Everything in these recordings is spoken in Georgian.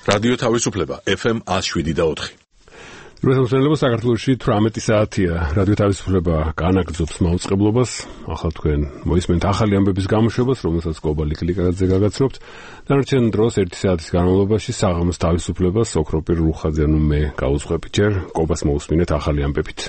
რადიო თავისუფლება FM 107.4. რუსეთმა საქართველოში 18 საათია. რადიო თავისუფლება განაგრძობს მაუწყებლობას. ახლა თქვენ მოისმენთ ახალი ამბების გამოშვებას, რომელსაც კობა ლიკლიკაძე გაგაცნობთ. დანარჩენ დროს 1 საათის განმავლობაში საღამოს თავისუფლებას ოქროპირ რუხაძე მე გაუძღვებით. ჯერ კობას მოусმინეთ ახალი ამბებით.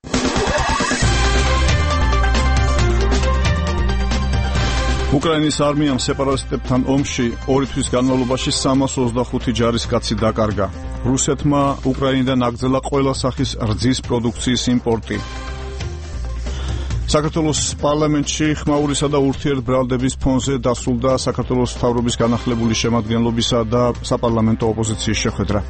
უკრაინის არმიამ სეპარატისტებთან ომში 2 თვის განმავლობაში 325 ჯარისკაცი დაკარგა. რუსეთმა უკრაინიდან აგრძელა ყველა სახის რძის პროდუქციის იმპორტი. საქართველოს პარლამენტში ხმაურისა და ურთიერთბრალდების ფონზე დასრულდა საქართველოს მთავრობის განახლებული შემადგენლობისა და საპარლამენტო ოპოზიციის შეხვედრა.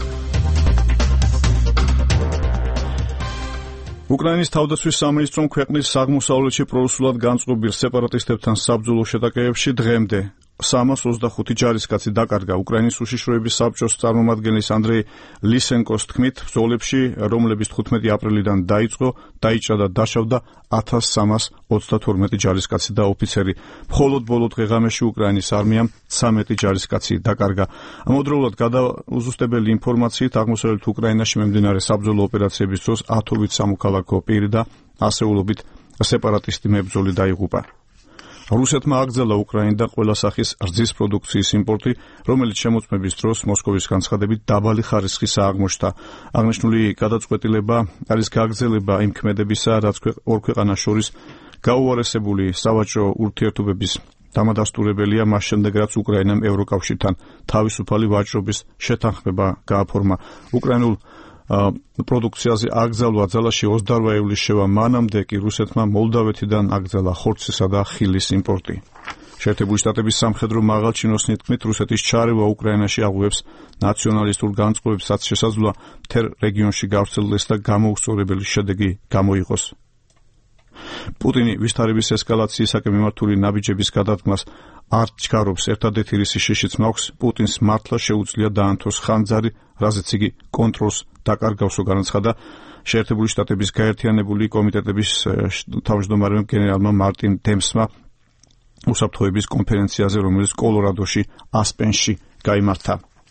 უკრაინის თავდაცვის სამინისტრომ ქვეყნის აღმოსავლეთში პრორუსულად განწყობილ სეპარატისტებთან საბრძოლო შეტაკებებში დღემდე 325 ჯარისკაცი დაკარგა. უკრაინის უშიშროების საბჭოს წარმომადგენლის ანდრეი ლისენკოს თქმით, ბრძოლებში, რომლებიც 15 აპრილიდან დაიწყო, დაიჭრა და დაშავდა 1332 ჯარისკაცი და ოფიცერი. მხოლოდ ბოლო დღე-ღამეში უკრაინის არმიამ 13 ჯარისკაცი დაკარგა. ამავდროულად გადაუზუსტებელი ინფორმაციით აღმოსავლეთ უკრაინაში მიმდინარე საბრძოლო ოპერაციების დროს 10-ობით სამოქალაქო პირი და ასეულობით სეპარატისტი მებრძოლი დაიღუპა. რუსეთმა აგრძელა უკრაინიდან ყველა სახის რძის პროდუქციის იმპორტი, რომელიც შემოწმების დროს მოსკოვის განცხადებით დაბალი ხარისხის აღმოჩნდა. აღნიშნული გადაწყვეტილება არის გაგრძელება იმ ქმედებისა, რაც ორ ქვეყანას შორის გაუარესებული სავაჭრო ურთიერთობების დამადასტურებელია, მას შემდეგ რაც უკრაინამ ევროკავშირთან თავისუფალი ვაჭრობის შეთანხმება გააფორმა. უკრაინულ პროდუქციაზე აკრძალვა ძალაში 28 ივლისს შევა მანამდე კი რუსეთმა მოლდავეთიდან აკრძალა ხორცისა და ხილის იმპორტი. შეერთებული შტატების სამხედრო მაღალჩინოსნი თქმით, რუსეთის ჩარევა უკრაინაში აღუებს ნაციონალისტურ განწყობებს, რაც შესაძლოა მთელ რეგიონში გავრცელდეს და გამოუსწორებელი შედეგი გამოიღოს. პუტინი ვისთარების ესკალაციისაკენ მიმართული ნაბიჯების გადადგმას არ ჩქარობს. ერთადერთი რისი შიშიც მაქვს, პუტინს მართლა შეუძლია დაანთოს ხანძარი, რაზეც იგი კონტროლს დაკარგავსო, განაცხადა შეერთებული შტატების გაერთიანებული კომიტეტების თავმჯდომარემ გენერალმა მარტინ დემსმა უსაფრთხოების კონფერენციაზე, რომელიც კოლორადოში ასპენში გაიმართა.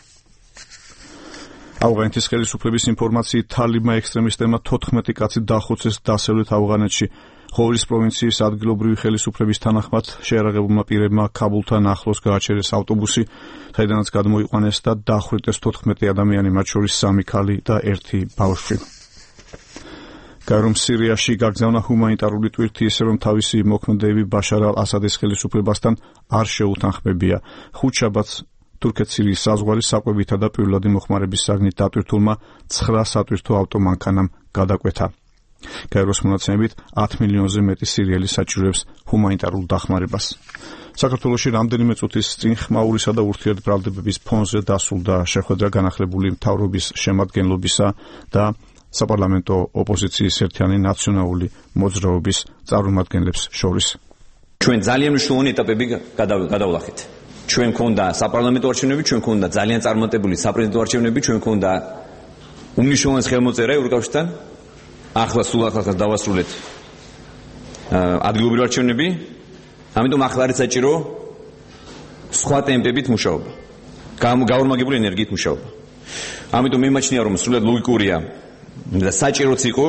ავღანეთის ხელისუფლების ინფორმაციით თალიბმა ექსტრემისტებმა 14 კაცი დახოცეს დასავლეთ ავღანეთში. ხოვრის პროვინციის ადგილობრივი ხელისუფლების თანახმად შეიარაღებულმა პირებმა ქაბულთან ახლოს გააჩერეს ავტობუსი, საიდანაც გადმოიყვანეს და დახვრიტეს 14 ადამიანი, მათ შორის 3 ქალი და 1 ბავშვი. გაერომ სირიაში გაგზავნა ჰუმანიტარული ტვირთი, ისე რომ თავისი მოქმედები ბაშარ ალ-ასადის ხელისუფლებასთან არ შეუთანხმებია. ხუთშაბათს თურქეთ-სირიის საზღვარის საკვებითა და პირველადი მოხმარების საგნით დატვირთულმა 9 სატვირთო ავტომანქანამ გადაკვეთა. გაეროს მონაცემებით 10 მილიონზე მეტი სირიელი საჭიროებს ჰუმანიტარულ დახმარებას. საქართველოში რამდენიმე წუთის წინ ხმაურისა და ურთიერთბრალდებების ფონზე დასრულდა შეხვედრა განახლებული მთავრობის შემადგენლობისა და საპარლამენტო ოპოზიციის ერთიანი ნაციონალური მოძრაობის წარმომადგენლებს შორის. ჩვენ ძალიან მნიშვნელოვანი ეტაპები გადავლახეთ. ჩვენ მქონდა საპარლამენტო არჩევნები, ჩვენ მქონდა ძალიან წარმატებული საპრეზიდენტო არჩევნები, ჩვენ მქონდა უმნიშვნელოვანესი ხელმოწერა ევროკავშირთან. ახლა სულ ახალ დავასრულეთ ადგილობრივი არჩევნები, ამიტომ ახლა არის საჭირო სხვა ტემპებით მუშაობა, გაორმაგებული ენერგიით მუშაობა. ამიტომ მე მაჩნია, რომ სრულად ლოგიკურია და საჭიროც იყო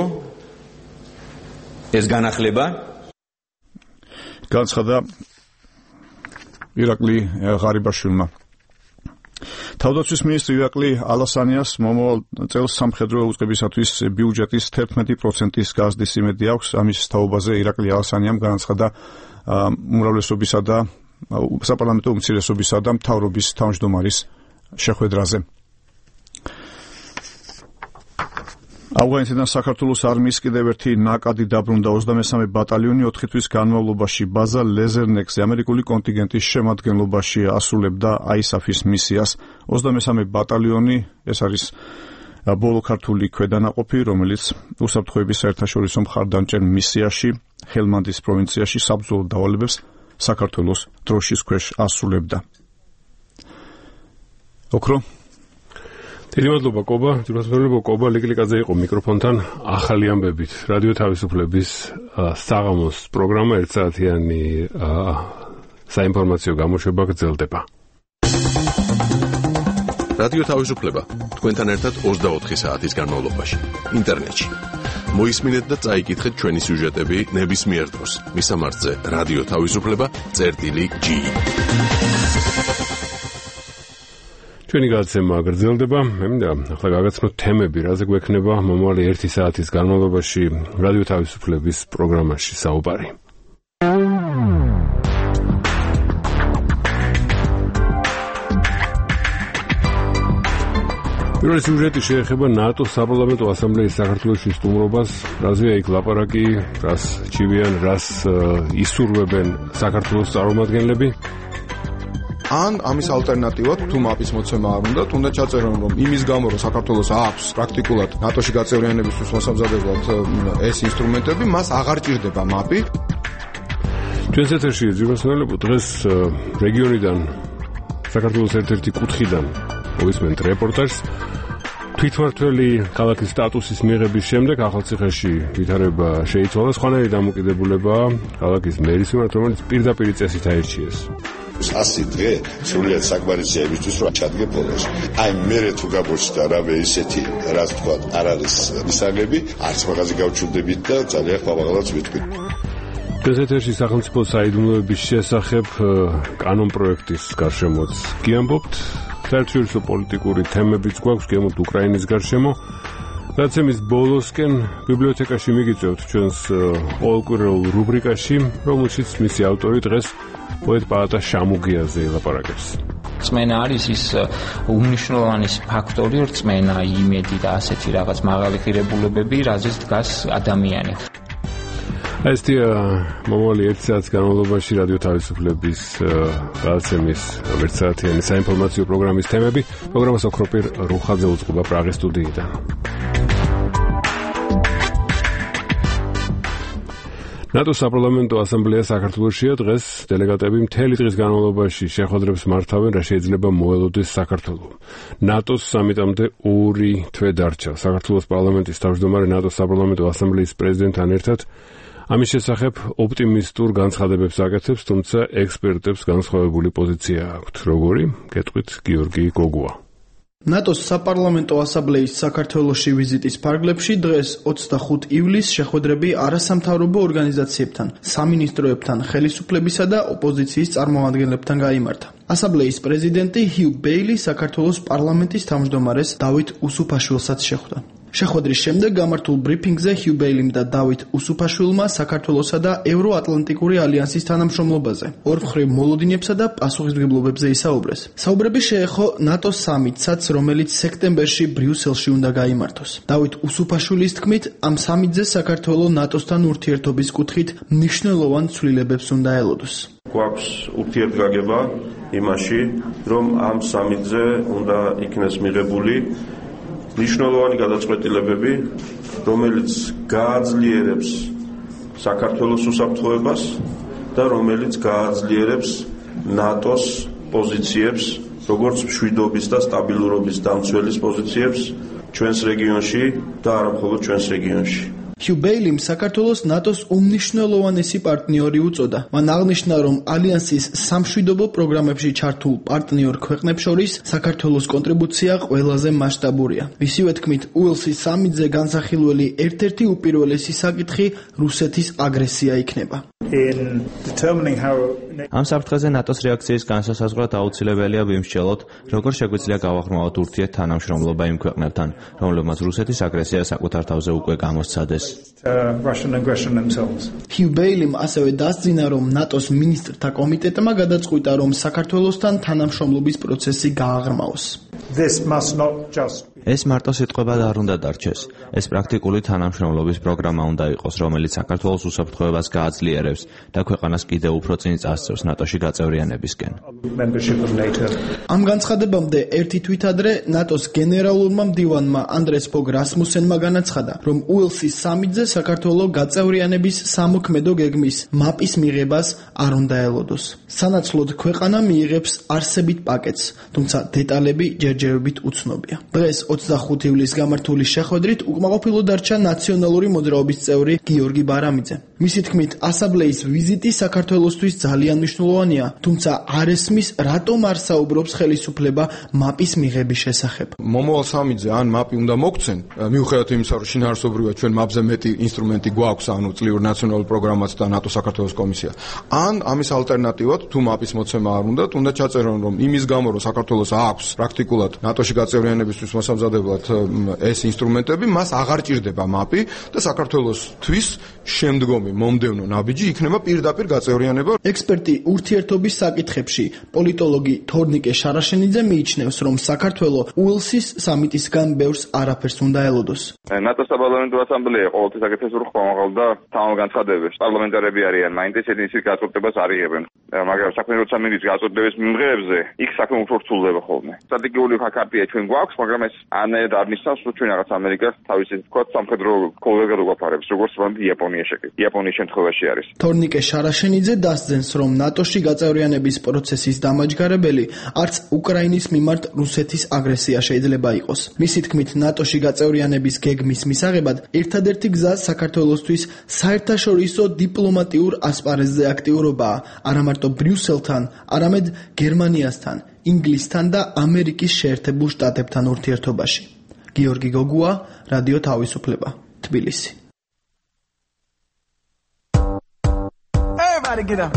ეს განახლება. განცხადა ირაკლი ღარიბაშვილმა. თავდაცვის მინისტრი ირაკლი ალასანიას მომავალ წელს სამხედრო უწყებისათვის ბიუჯეტის 11%-ის გაზრდის იმედი აქვს. ამის თაობაზე ირაკლი ალასანიამ განაცხადა უმრავლესობისა და საპარლამენტო უმცირესობისა და მთავრობის თავმჯდომარის შეხვედრაზე. ავღანეთიდან საქართველოს არმიის კიდევ ერთი ნაკადი დაბრუნდა. 23 ბატალიონი 4 თვის განმავლობაში ბაზა ლეზერნექსზე ამერიკული კონტინგენტის შემადგენლობაში ასრულებდა ISAF-ის მისიას. 23 ბატალიონი ეს არის ბოლო ქართული ქვედანაყოფი, რომელიც უსაფრთხოების საერთაშორისო მხარდამჭერ მისიაში ჰელმანდის პროვინციაში საბრძოლო დავალებებს საქართველოს დროშის ქვეშ ასრულებდა. ოქრო დიდი მადლობა კობა, ძირფასმელებო კობა ლიკლიკაძე იყო მიკროფონთან ახალი ამბებით. რადიო თავისუფლების საღამოს პროგრამა 1 საათიანი საინფორმაციო გამოშვება გრძელდება. რადიო თავისუფლება თქვენთან ერთად 24 საათის განმავლობაში ინტერნეტში. მოისმინეთ და წაიკითხეთ ჩვენი სიუჟეტები ნებისმიერ დროს. მისამართზე რადიო თავისუფლება.gi. ჩვენი გადაცემა გრძელდება. მე მინდა ახლა გაგაცნოთ თემები, რაზე გვექნება მომავალი 1 საათის განმავლობაში რადიო თავისუფლების პროგრამაში საუბარი. პირველი სიუჟეტი შეეხება ნატოს საპარლამენტო ასამბლეის საქართველოში სტუმრობას, რაზეა იქ ლაპარაკი, რას ჩივიან, რას ისურვებენ საქართველოს წარმომადგენლები. ან ამის ალტერნატივად თუ მაპის მოცემა არ უნდა, თუნდაც ჩაწერონ, რომ იმის გამო, რომ საქართველოს აქვს პრაქტიკულად ნატოში გაწევრიანებისთვის მოსამზადებლად ეს ინსტრუმენტები, მას აღარ ჭირდება მაპი. ჩვენს ეთერში ძირფასმელებო დღეს რეგიონიდან, საქართველოს ერთ-ერთი კუთხიდან მოვისმენთ რეპორტაჟს. თვითმართველი ქალაქის სტატუსის მიღების შემდეგ ახალციხეში ვითარება შეიცვალა, სხვანაირი დამოკიდებულება ქალაქის მერის მიმართ, რომელიც პირდაპირ წესით აირჩიეს. 100 დღე სრულიად საკმარისია იმისთვის, რომ ჩადგე ბოლოს. აი მე თუ გაბოჩდა რამე ისეთი, რაც თქვა, არ არის მისაღები, არც მაღაზი გავჩვდებით და ძალიან ხმამაღალაც ვიტყვი. დღეს ეთერში სახელმწიფო საიდუმლოების შესახებ კანონ პროექტის გარშემოც გიამბობთ. საერთაშორისო პოლიტიკური თემებიც გვაქვს, გემოთ უკრაინის გარშემო. გადაცემის ბოლოსკენ ბიბლიოთეკაში მიგიწევთ ჩვენს ყოველკვირეულ რუბრიკაში, რომელშიც მისი ავტორი დღეს პოეტ პაატა შამუგიაზე ელაპარაკებს. რწმენა არის ის უმნიშვნელოვანესი ფაქტორი, რწმენა, იმედი და ასეთი რაღაც მაღალი ღირებულებები, რაზეც დგას ადამიანი. ესია მომავალი 1 საათის განმავლობაში რადიო თავისუფლების გადაცემის 1 საათიანი საინფორმაციო პროგრამის თემები. პროგრამას ოქროპირ რუხაძე უწყობა პრაღის სტუდიიდან. ნატოს საპარლამენტო ასამბლეა საქართველოშია დღეს. დელეგატები მთელი დღის განმავლობაში შეხვედრებს მართავენ, რა შეიძლება მოელოდეს საქართველო. ნატოს სამიტამდე 2 თვე დარჩა. საქართველოს პარლამენტის თავმჯდომარე ნატოს საპარლამენტო ასამბლეის პრეზიდენტთან ერთად ამის შესახებ ოპტიმისტურ განცხადებებს აკეთებს, თუმცა ექსპერტებს განსხვავებული პოზიცია აქვთ. როგორი? გეტყვით გიორგი გოგუა. ნატოს საპარლამენტო ასამბლეის საქართველოში ვიზიტის ფარგლებში დღეს 25 ივლისს შეხვედრები არასამთავრობო ორგანიზაციებთან, სამინისტროებთან, ხელისუფლებისა და ოპოზიციის წარმომადგენლებთან გაიმართა. ასამბლეის პრეზიდენტი ჰიუ ბეილი საქართველოს პარლამენტის თავმჯდომარეს დავით უსუფაშვილსაც შეხვდა. შეხვედრის შემდეგ გამართულ ბრიფინგზე ჰიუ ბეილიმ და დავით უსუფაშვილმა საქართველოსა და ევროატლანტიკური ალიანსის თანამშრომლობაზე, ორმხრივ მოლოდინებსა და პასუხისმგებლობებზე ისაუბრეს. საუბრები შეეხო ნატოს სამიტსაც, რომელიც სექტემბერში ბრიუსელში უნდა გაიმართოს. დავით უსუფაშვილის თქმით, ამ სამიტზე საქართველო ნატოსთან ურთიერთობის კუთხით მნიშვნელოვან ცვლილებებს უნდა ელოდოს. გვაქვს ურთიერთგაგება იმაში, რომ ამ სამიტზე უნდა იქნეს მიღებული მნიშვნელოვანი გადაწყვეტილებები, რომელიც გააძლიერებს საქართველოს უსაფრთხოებას და რომელიც გააძლიერებს ნატოს პოზიციებს, როგორც მშვიდობის და სტაბილურობის დამცველის პოზიციებს ჩვენს რეგიონში და არა მხოლოდ ჩვენს რეგიონში. ჰიუ ბეილიმ საქართველოს ნატოს უმნიშვნელოვანესი პარტნიორი უწოდა. მან აღნიშნა, რომ ალიანსის სამშვიდობო პროგრამებში ჩართულ პარტნიორ ქვეყნებს შორის საქართველოს კონტრიბუცია ყველაზე მასშტაბურია. მისივე თქმით, უელსის სამიტზე განსახილველი ერთ-ერთი უპირველესი საკითხი რუსეთის აგრესია იქნება. ამ საფრთხეზე ნატოს რეაქციის განსასაზღვრად აუცილებელია ვიმსჯელოთ, როგორ შეგვიძლია გავაღრმავოთ ურთიერთთანამშრომლობა იმ ქვეყნებთან, რომლებმაც რუსეთის აგრესია საკუთარ თავზე უკვე გამოსცადეს. ჰიუ ბეილიმ ასევე დასძინა, რომ ნატოს მინისტრთა კომიტეტმა გადაწყვიტა, რომ საქართველოსთან თანამშრომლობის პროცესი გააღრმავოს. ეს მარტო სიტყვებად არ უნდა დარჩეს. ეს პრაქტიკული თანამშრომლობის პროგრამა უნდა იყოს, რომელიც საქართველოს უსაფრთხოებას გააძლიერებს და ქვეყანას კიდევ უფრო წინ წასწევს ნატოში გაწევრიანებისკენ. ამ განცხადებამდე ერთი თვით ადრე ნატოს გენერალურმა მდივანმა ანდრეს ფოგ რასმუსენმა განაცხადა, რომ უელსის სამიტზე საქართველო გაწევრიანების სამოქმედო გეგმის მაპის მიღებას არ უნდა ელოდოს. სანაცვლოდ ქვეყანა მიიღებს არსებით პაკეტს, თუმცა დეტალები ჯერჯერობით უცნობია. დღეს 25 ივლისს გამართული შეხვედრით უკმაყოფილო დარჩა ნაციონალური მოძრაობის წევრი გიორგი ბარამიძე. მისი თქმით, ასამბლეის ვიზიტი საქართველოსთვის ძალიან მნიშვნელოვანია, თუმცა არ ესმის, რატომ არ საუბრობს ხელისუფლება მაპის მიღების შესახებ. მომავალ სამიძე ან მაპი უნდა მოგცენ, მიუხედავად იმისა, რომ შინაარსობრივად ჩვენ მაპზე მეტი ინსტრუმენტი გვაქვს, ანუ წლიურ ნაციონალურ პროგრამაც და ნატო საქართველოს კომისია. ან ამის ალტერნატივად, თუ მაპის მოცემა არ უნდა ჩაწერონ, რომ იმის გამო, რომ საქართველოს აქვს პრაქტიკულად ნატოში გაწევრიანებისთვის მოსამზადებლად ეს ინსტრუმენტები, მას აღარ ჭირდება მაპი და საქართველოსთვის შემდგომი მომდევნო ნაბიჯი იქნება პირდაპირ გაწევრიანება. ექსპერტი ურთიერთობის საკითხებში პოლიტოლოგი თორნიკე შარაშენიძე მიიჩნევს, რომ საქართველო უელსის სამიტისგან ბევრს არაფერს უნდა ელოდოს. ნატოს საპარლამენტო ასამბლეა ყოველთვის აკეთებს ხმამაღალ და თავალ განცხადებას. პარლამენტარები არიან, მაინც ისინი გაწყვეტებას არ იღებენ. მაგრამ საქმე როცა მიდის გაწყვეტების მიმღებებზე, იქ საქმე უფრო რთულდება ხოლმე. სტრატეგიული ხარტია ჩვენ გვაქვს, მაგრამ ეს არ ნიშნავს, რომ ჩვენ რაღაც ამერიკას თავისი თქვა სამხედრო კოლეგად უყარებს, როგორც იაპონიის შემთხვევაში არის. თორნიკე შარაშენიძე დასძენს, რომ ნატოში გაწევრიანების პროცესის დამაჯგარებელი არც უკრაინის მიმართ რუსეთის აგრესია შეიძლება იყოს. მისი თქმით, ნატოში გაწევრიანების გეგმის მისაღებად ერთადერთი გზა საქართველოსთვის საერთაშორისო დიპლომატიურ ასპარეზზე აქტიურობაა, არა მარტო ბრიუსელთან, არამედ გერმანიასთან, ინგლისთან და ამერიკის შეერთებულ შტატებთან ურთიერთობაში. გიორგი გოგუა, რადიო თავისუფლება, თბილისი. Everybody get up.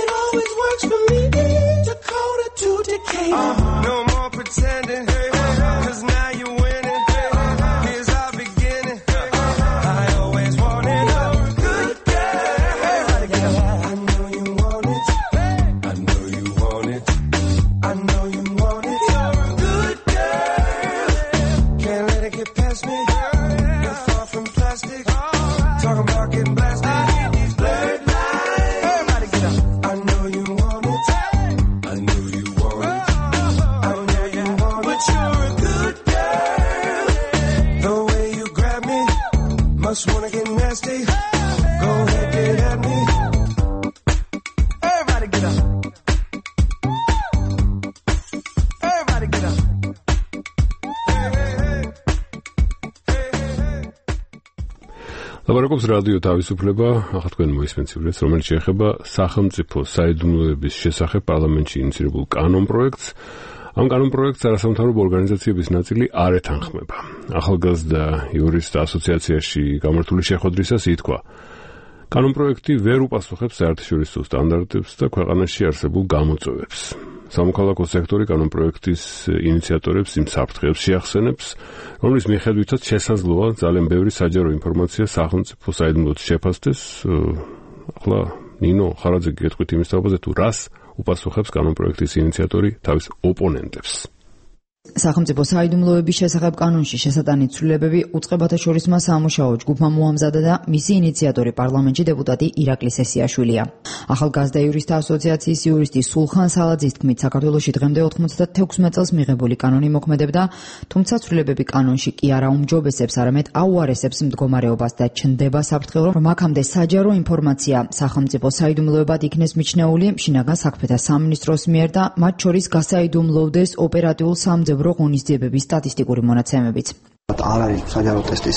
No more pretending. Talking about getting blasted in these blurred lines. Everybody get up. I know you want it. I know you want it. I know you want it. But you're a good girl. The way you grab me, must wanna get nasty. Go ahead, get at me. Everybody get up. Everybody get up. ლაპარაკობს რადიო თავისუფლება, ახლა თქვენ მოისმენთ სიუჟეტს, რომელიც შეეხება სახელმწიფო საიდუმლოების შესახებ პარლამენტში ინიციირებულ კანონპროექტს. ამ კანონპროექტს არასამთავრობო ორგანიზაციების ნაწილი არ ეთანხმება. ახალგაზრდა იურისტთა ასოციაციაში გამართული შეხვედრისას ითქვა, კანონპროექტი ვერ უპასუხებს საერთაშორისო სტანდარტებს და ქვეყანაში არსებულ გამოწვევებს. სამოქალაქო სექტორი კანონპროექტის ინიციატორებს იმ საფრთხეებს შეახსენებს, რომლის მიხედვითაც შესაძლოა ძალიან ბევრი საჯარო ინფორმაცია სახელმწიფო საიდუმლოდ შეფასდეს. ახლა ნინო ხარაძე გეტყვით იმის თაობაზე, თუ რას უპასუხებს კანონპროექტის ინიციატორი თავის ოპონენტებს. სახელმწიფო საიდუმლოების შესახებ კანონში შესატანი ცვლილებები უწყებათა შორისმა სამუშაო ჯგუფმა მოამზადა და მისი ინიციატორი პარლამენტში დეპუტატი ირაკლი სესიაშვილია. ახალგაზრდა იურისტთა ასოციაციის იურისტი სულხან სალაძის თქმით, საქართველოში დღემდე 96 წელს მიღებული კანონი მოქმედებდა, თუმცა ცვლილებები კანონში კი არა უმჯობესებს, არამედ აუარესებს მდგომარეობას და ჩნდება საფრთხე, რომ აქამდე საჯარო ინფორმაცია სახელმწიფო საიდუმლოებად იქნეს მიჩნეული შინაგან საქმეთა სამინისტროს მიერ და მათ შორის გასაიდუმლოვდეს ოპერატიულ სამძებრო ღონისძიებების სტატისტიკური მონაცემებით. არ არის საჯარო ტესტის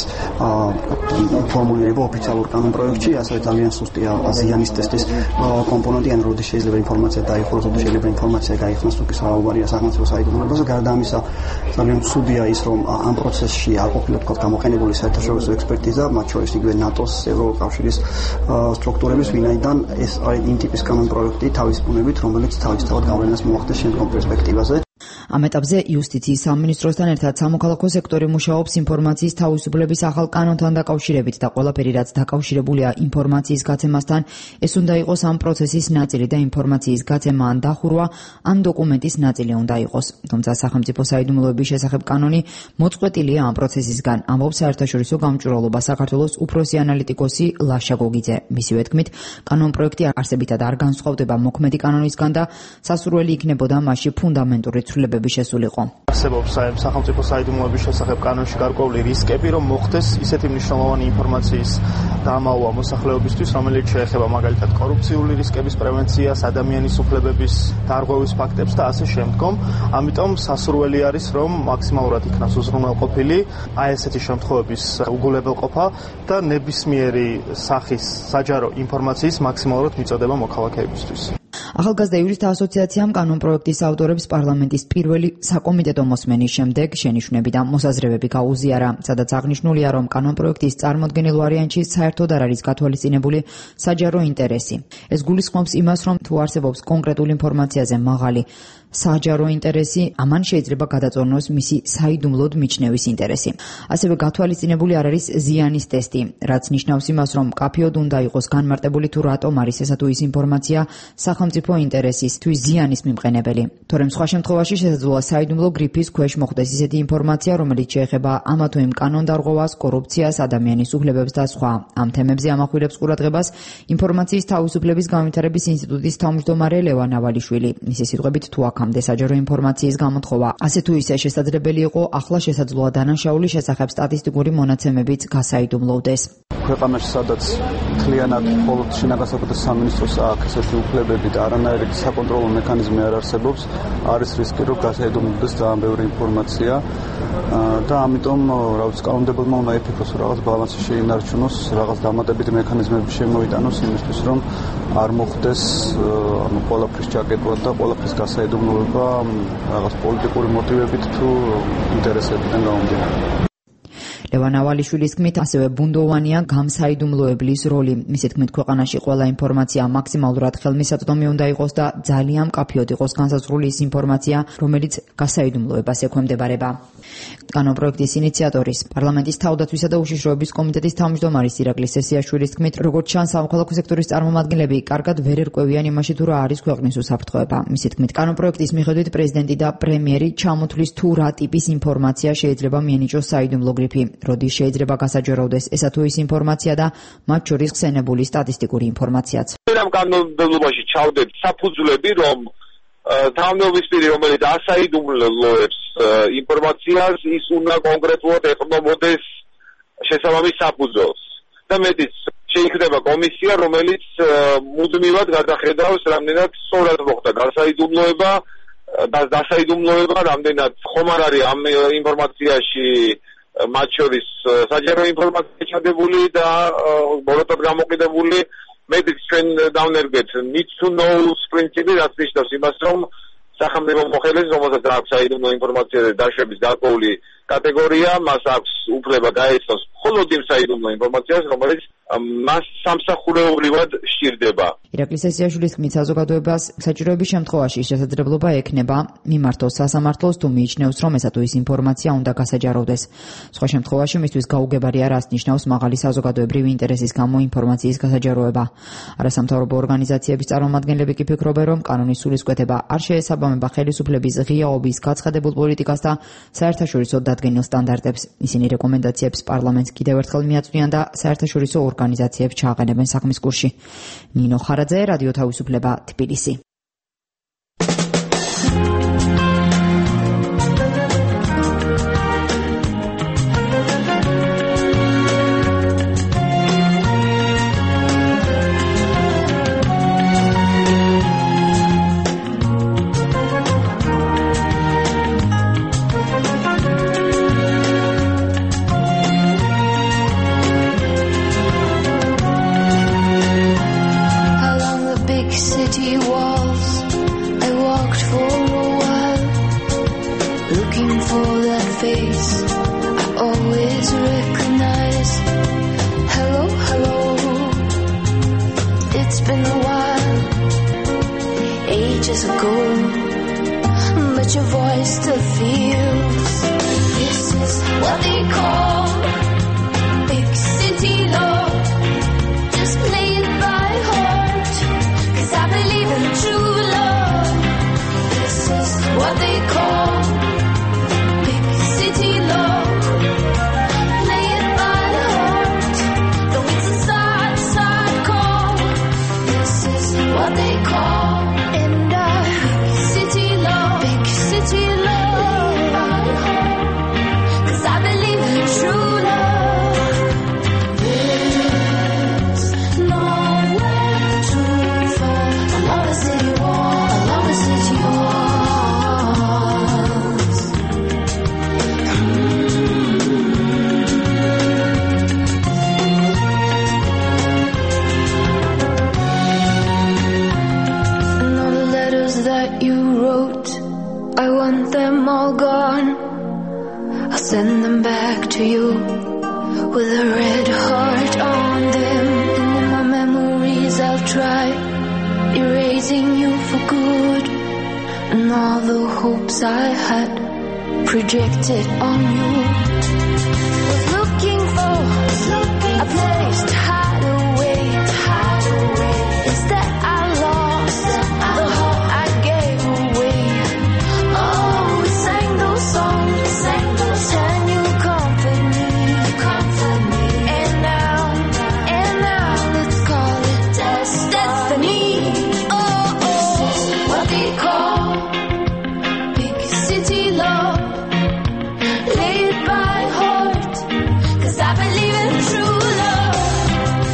ფორმულირება ოფიციალურ კანონპროექტში, ასევე ძალიან სუსტია ზიანის ტესტის კომპონენტი, ან როდის შეიძლება ინფორმაცია დაიხუროს, როდის შეიძლება ინფორმაცია გაიხსნას, თუ კი საუბარია სახელმწიფო საიდუმლოებაზე. გარდა ამისა, ძალიან ცუდია ის, რომ ამ პროცესში არ ყოფილა თქო გამოყენებული საერთაშორისო ექსპერტიზა, მათ შორის იგივე ნატოს, ევროკავშირის სტრუქტურების, ვინაიდან ეს არის იმ ტიპის კანონპროექტი თავის ბუნებით, რომელიც თავისთავად გავლენას მოახდენს შემდგომ პერსპექტივაზე. ამ ეტაპზე იუსტიციის სამინისტროსთან ერთად სამოქალაქო სექტორი მუშაობს ინფორმაციის თავისუფლების ახალ კანონთან დაკავშირებით და ყველაფერი, რაც დაკავშირებულია ინფორმაციის გაცემასთან, ეს უნდა იყოს ამ პროცესის ნაწილი და ინფორმაციის გაცემა ან დახურვა ამ დოკუმენტის ნაწილი უნდა იყოს. თუმცა სახელმწიფო საიდუმლოების შესახებ კანონი მოწყვეტილია ამ პროცესისგან, ამბობს საერთაშორისო გამჭვირვალობა საქართველოს უფროსი ანალიტიკოსი ლაშა გოგიძე. მისივე თქმით, კანონპროექტი არსებითად არ განსხვავდება მოქმედი კანონისგან და სასურველი იქნებოდა მასში ფუნდამენტური ცვლილებები შესულიყო. არსებობს სახელმწიფო საიდუმლოების შესახებ კანონში გარკვეული რისკები, რომ მოხდეს ისეთი მნიშვნელოვანი ინფორმაციის დამალვა მოსახლეობისთვის, რომელიც შეეხება მაგალითად კორუფციული რისკების პრევენციას, ადამიანის უფლებების დარღვევის ფაქტებს და ასე შემდგომ. ამიტომ სასურველი არის, რომ მაქსიმალურად იქნას უზრუნველყოფილი აი ესეთი შემთხვევების უგულებელყოფა და ნებისმიერი სახის საჯარო ინფორმაციის მაქსიმალურად მიწოდება მოქალაქეებისთვის. ახალგაზრდა იურისტთა ასოციაციამ კანონპროექტის ავტორებს პარლამენტის პირველი საკომიტეტო მოსმენის შემდეგ შენიშვნები და მოსაზრებები გაუზიარა, სადაც აღნიშნულია, რომ კანონპროექტის წარმოდგენილ ვარიანტში საერთოდ არ არის გათვალისწინებული საჯარო ინტერესი. ეს გულისხმობს იმას, რომ თუ არსებობს კონკრეტულ ინფორმაციაზე მაღალი საჯარო ინტერესი, ამან შეიძლება გადაწონოს მისი საიდუმლოდ მიჩნევის ინტერესი. ასევე გათვალისწინებული არ არის ზიანის ტესტი, რაც ნიშნავს იმას, რომ კაფეოდ უნდა იყოს განმარტებული თუ რატომ არის ესა თუ ის ინფორმაცია სახელმწიფო ინტერესისთვის ზიანის მიმყენებელი. თორემ სხვა შემთხვევაში შესაძლოა საიდუმლო გრიფის ქვეშ მოხდეს ისეთი ინფორმაცია, რომელიც შეეხება ამა თუ იმ კანონდარღვევას, კორუფციას, ადამიანის უფლებებს და სხვა. ამ თემებზე ამახვილებს ყურადღებას ინფორმაციის თავისუფლების განვითარების ინსტიტუტის თავმჯდომარე ლევან ავალიშვილი. მისი სიტყვებით, თუ აქამდე საჯარო ინფორმაციის გამოთხოვა ასე თუ ისე შესაძლებელი იყო, ახლა შესაძლოა დანაშაულის შესახებ სტატისტიკური მონაცემებიც გასაიდუმლოვდეს. ქვეყანაში, სადაც მთლიანად მხოლოდ შინაგან საქმეთა სამინისტროს აქვს ესეთი უფლებები და არანაირი საკონტროლო მექანიზმი არ არსებობს, არის რისკი, რომ გასაიდუმლოვდეს ძალიან ბევრი ინფორმაცია და ამიტომ რაღაც კანონმდებელმა უნდა იფიქროს, რაღაც ბალანსი შეინარჩუნოს, რაღაც დამატებითი მექანიზმები შემოიტანოს იმისთვის, რომ არ მოხდეს ანუ ყველაფრის ჯაკეტვა და ყველაფრის გასაიდუმლოვება რაღაც პოლიტიკური მოტივებით თუ ინტერესებიდან გამომდინარე. ლევან ავალიშვილის თქმით, ასევე ბუნდოვანია გამსაიდუმლოებლის როლი. მისი თქმით, ქვეყანაში ყველა ინფორმაცია მაქსიმალურად ხელმისაწვდომი უნდა იყოს და ძალიან მკაფიოდ იყოს განსაზღვრული ის ინფორმაცია, რომელიც გასაიდუმლოებას ექვემდებარება. კანონპროექტის ინიციატორის, პარლამენტის თავდაცვისა და უშიშროების კომიტეტის თავმჯდომარის ირაკლი სესიაშვილის თქმით, როგორც ჩანს, სამოქალაქო სექტორის წარმომადგენლები კარგად ვერ ერკვევიან იმაში, თუ რა არის ქვეყნის უსაფრთხოება. მისი თქმით, კანონპროექტის მიხედვით პრეზიდენტი და პრემიერი ჩამოთვლის თუ რა ტიპის ინფორმაცია შეიძლება მიენიჭოს საიდუმლო გრიფი. როდის შეიძლება გასაჯაროვდეს ესა თუ ის ინფორმაცია და მათ შორის ხსენებული სტატისტიკური ინფორმაციაც. ამ კანონმდებლობაში ჩავდებთ საფუძვლები, რომ თავმჯდომარის პირი, რომელიც ასაიდუმლოებს ინფორმაციას, ის უნდა კონკრეტულად ეყრდნობოდეს შესაბამის საფუძველს. და მეტიც შეიქმნება კომისია, რომელიც მუდმივად გადახედავს, რამდენად სწორად მოხდა გასაიდუმლოება და დასაიდუმლოება, რამდენად ხომ არ არის ამ ინფორმაციაში მათ შორის საჯარო ინფორმაცია ჩადებული და ბოროტად გამოყიდებული. მეტიც ჩვენ დავნერგეთ need to know პრინციპი, რაც ნიშნავს იმას, რომ სახელმწიფო მოხელეს, რომელსაც აქვს საიდუმლო ინფორმაციაზე დაშვების გარკვეული კატეგორია, მას აქვს უფლება გაეცნოს მხოლოდ იმ საიდუმლო ინფორმაციას, რომელიც მას სამსახურეობრივად სჭირდება. ირაკლი სესიაშვილის თქმით, საზოგადოებას საჭიროების შემთხვევაში შესაძლებლობა ექნება მიმართოს სასამართლოს თუ მიიჩნევს, რომ ესა თუ ის ინფორმაცია უნდა გასაჯაროვდეს. სხვა შემთხვევაში მისთვის გაუგებარი არას ნიშნავს მაღალი საზოგადოებრივი ინტერესის გამო ინფორმაციის გასაჯაროვება. არასამთავრობო ორგანიზაციების წარმომადგენლები კი ფიქრობენ, რომ კანონის სულისკვეთება არ შეესაბამება ხელისუფლების ღიაობის გაცხადებულ პოლიტიკას და საერთაშორისო დადგენილ სტანდარტებს. ისინი რეკომენდაციებს პარლამენტს კიდევ ერთხელ მიაწვდიან და საერთაშორისო ორგანიზაციებს ჩააყენებენ საქმის კურსში. ნინო ხარაძე, რადიო თავისუფლება, თბილისი. Projected on you. Was looking for a place to hide away. Instead I lost the heart I gave away. Oh, we sang those songs, and you comfort me. And now let's call it destiny. Oh, this is what they call big city love. Lay it by heart, 'cause I believe in true love.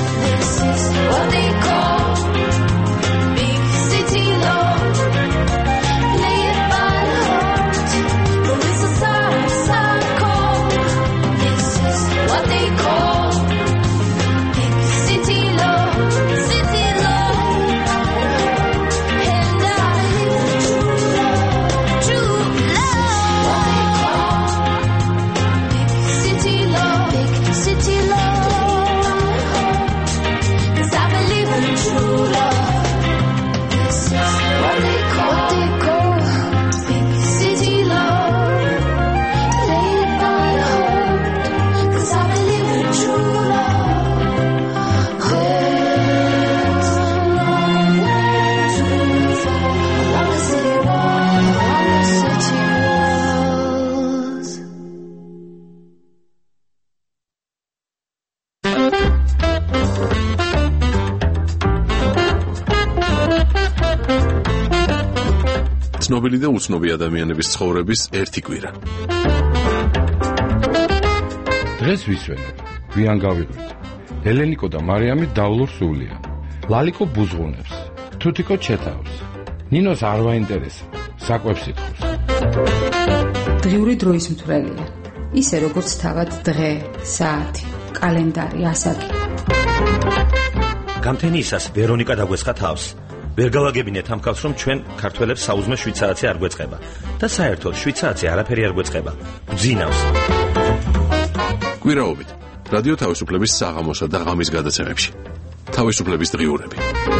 ცნობილი და უცნობი ადამიანების ცხოვრების ერთი კვირა. დღეს ვისვენებ, გვიან გავიღვით. ელენიკო და მარიამი დავლურ სულიან. ლალიკო ბუზღუნებს, თუთიკო ჩეთავს. ნინოს არ ვაინტერესა, საკვებს ითხოვს. დღიური დროის მთვრელია. ისე როგორც თავად დღე, საათი, კალენდარი, ასაკი. გამთენიისას ვერონიკა დაგვესხა თავს. ვერ გავაგებინეთ ამ ქალს, რომ ჩვენ ქართველებს საუზმე 7 საათი არ გვეწყება და საერთოდ 7 საათი არაფერი არ გვეწყება. გძინავს. კვირაობით რადიო თავისუფლების საღამოსა და ღამის გადაცემებში. თავისუფლების დღიურები.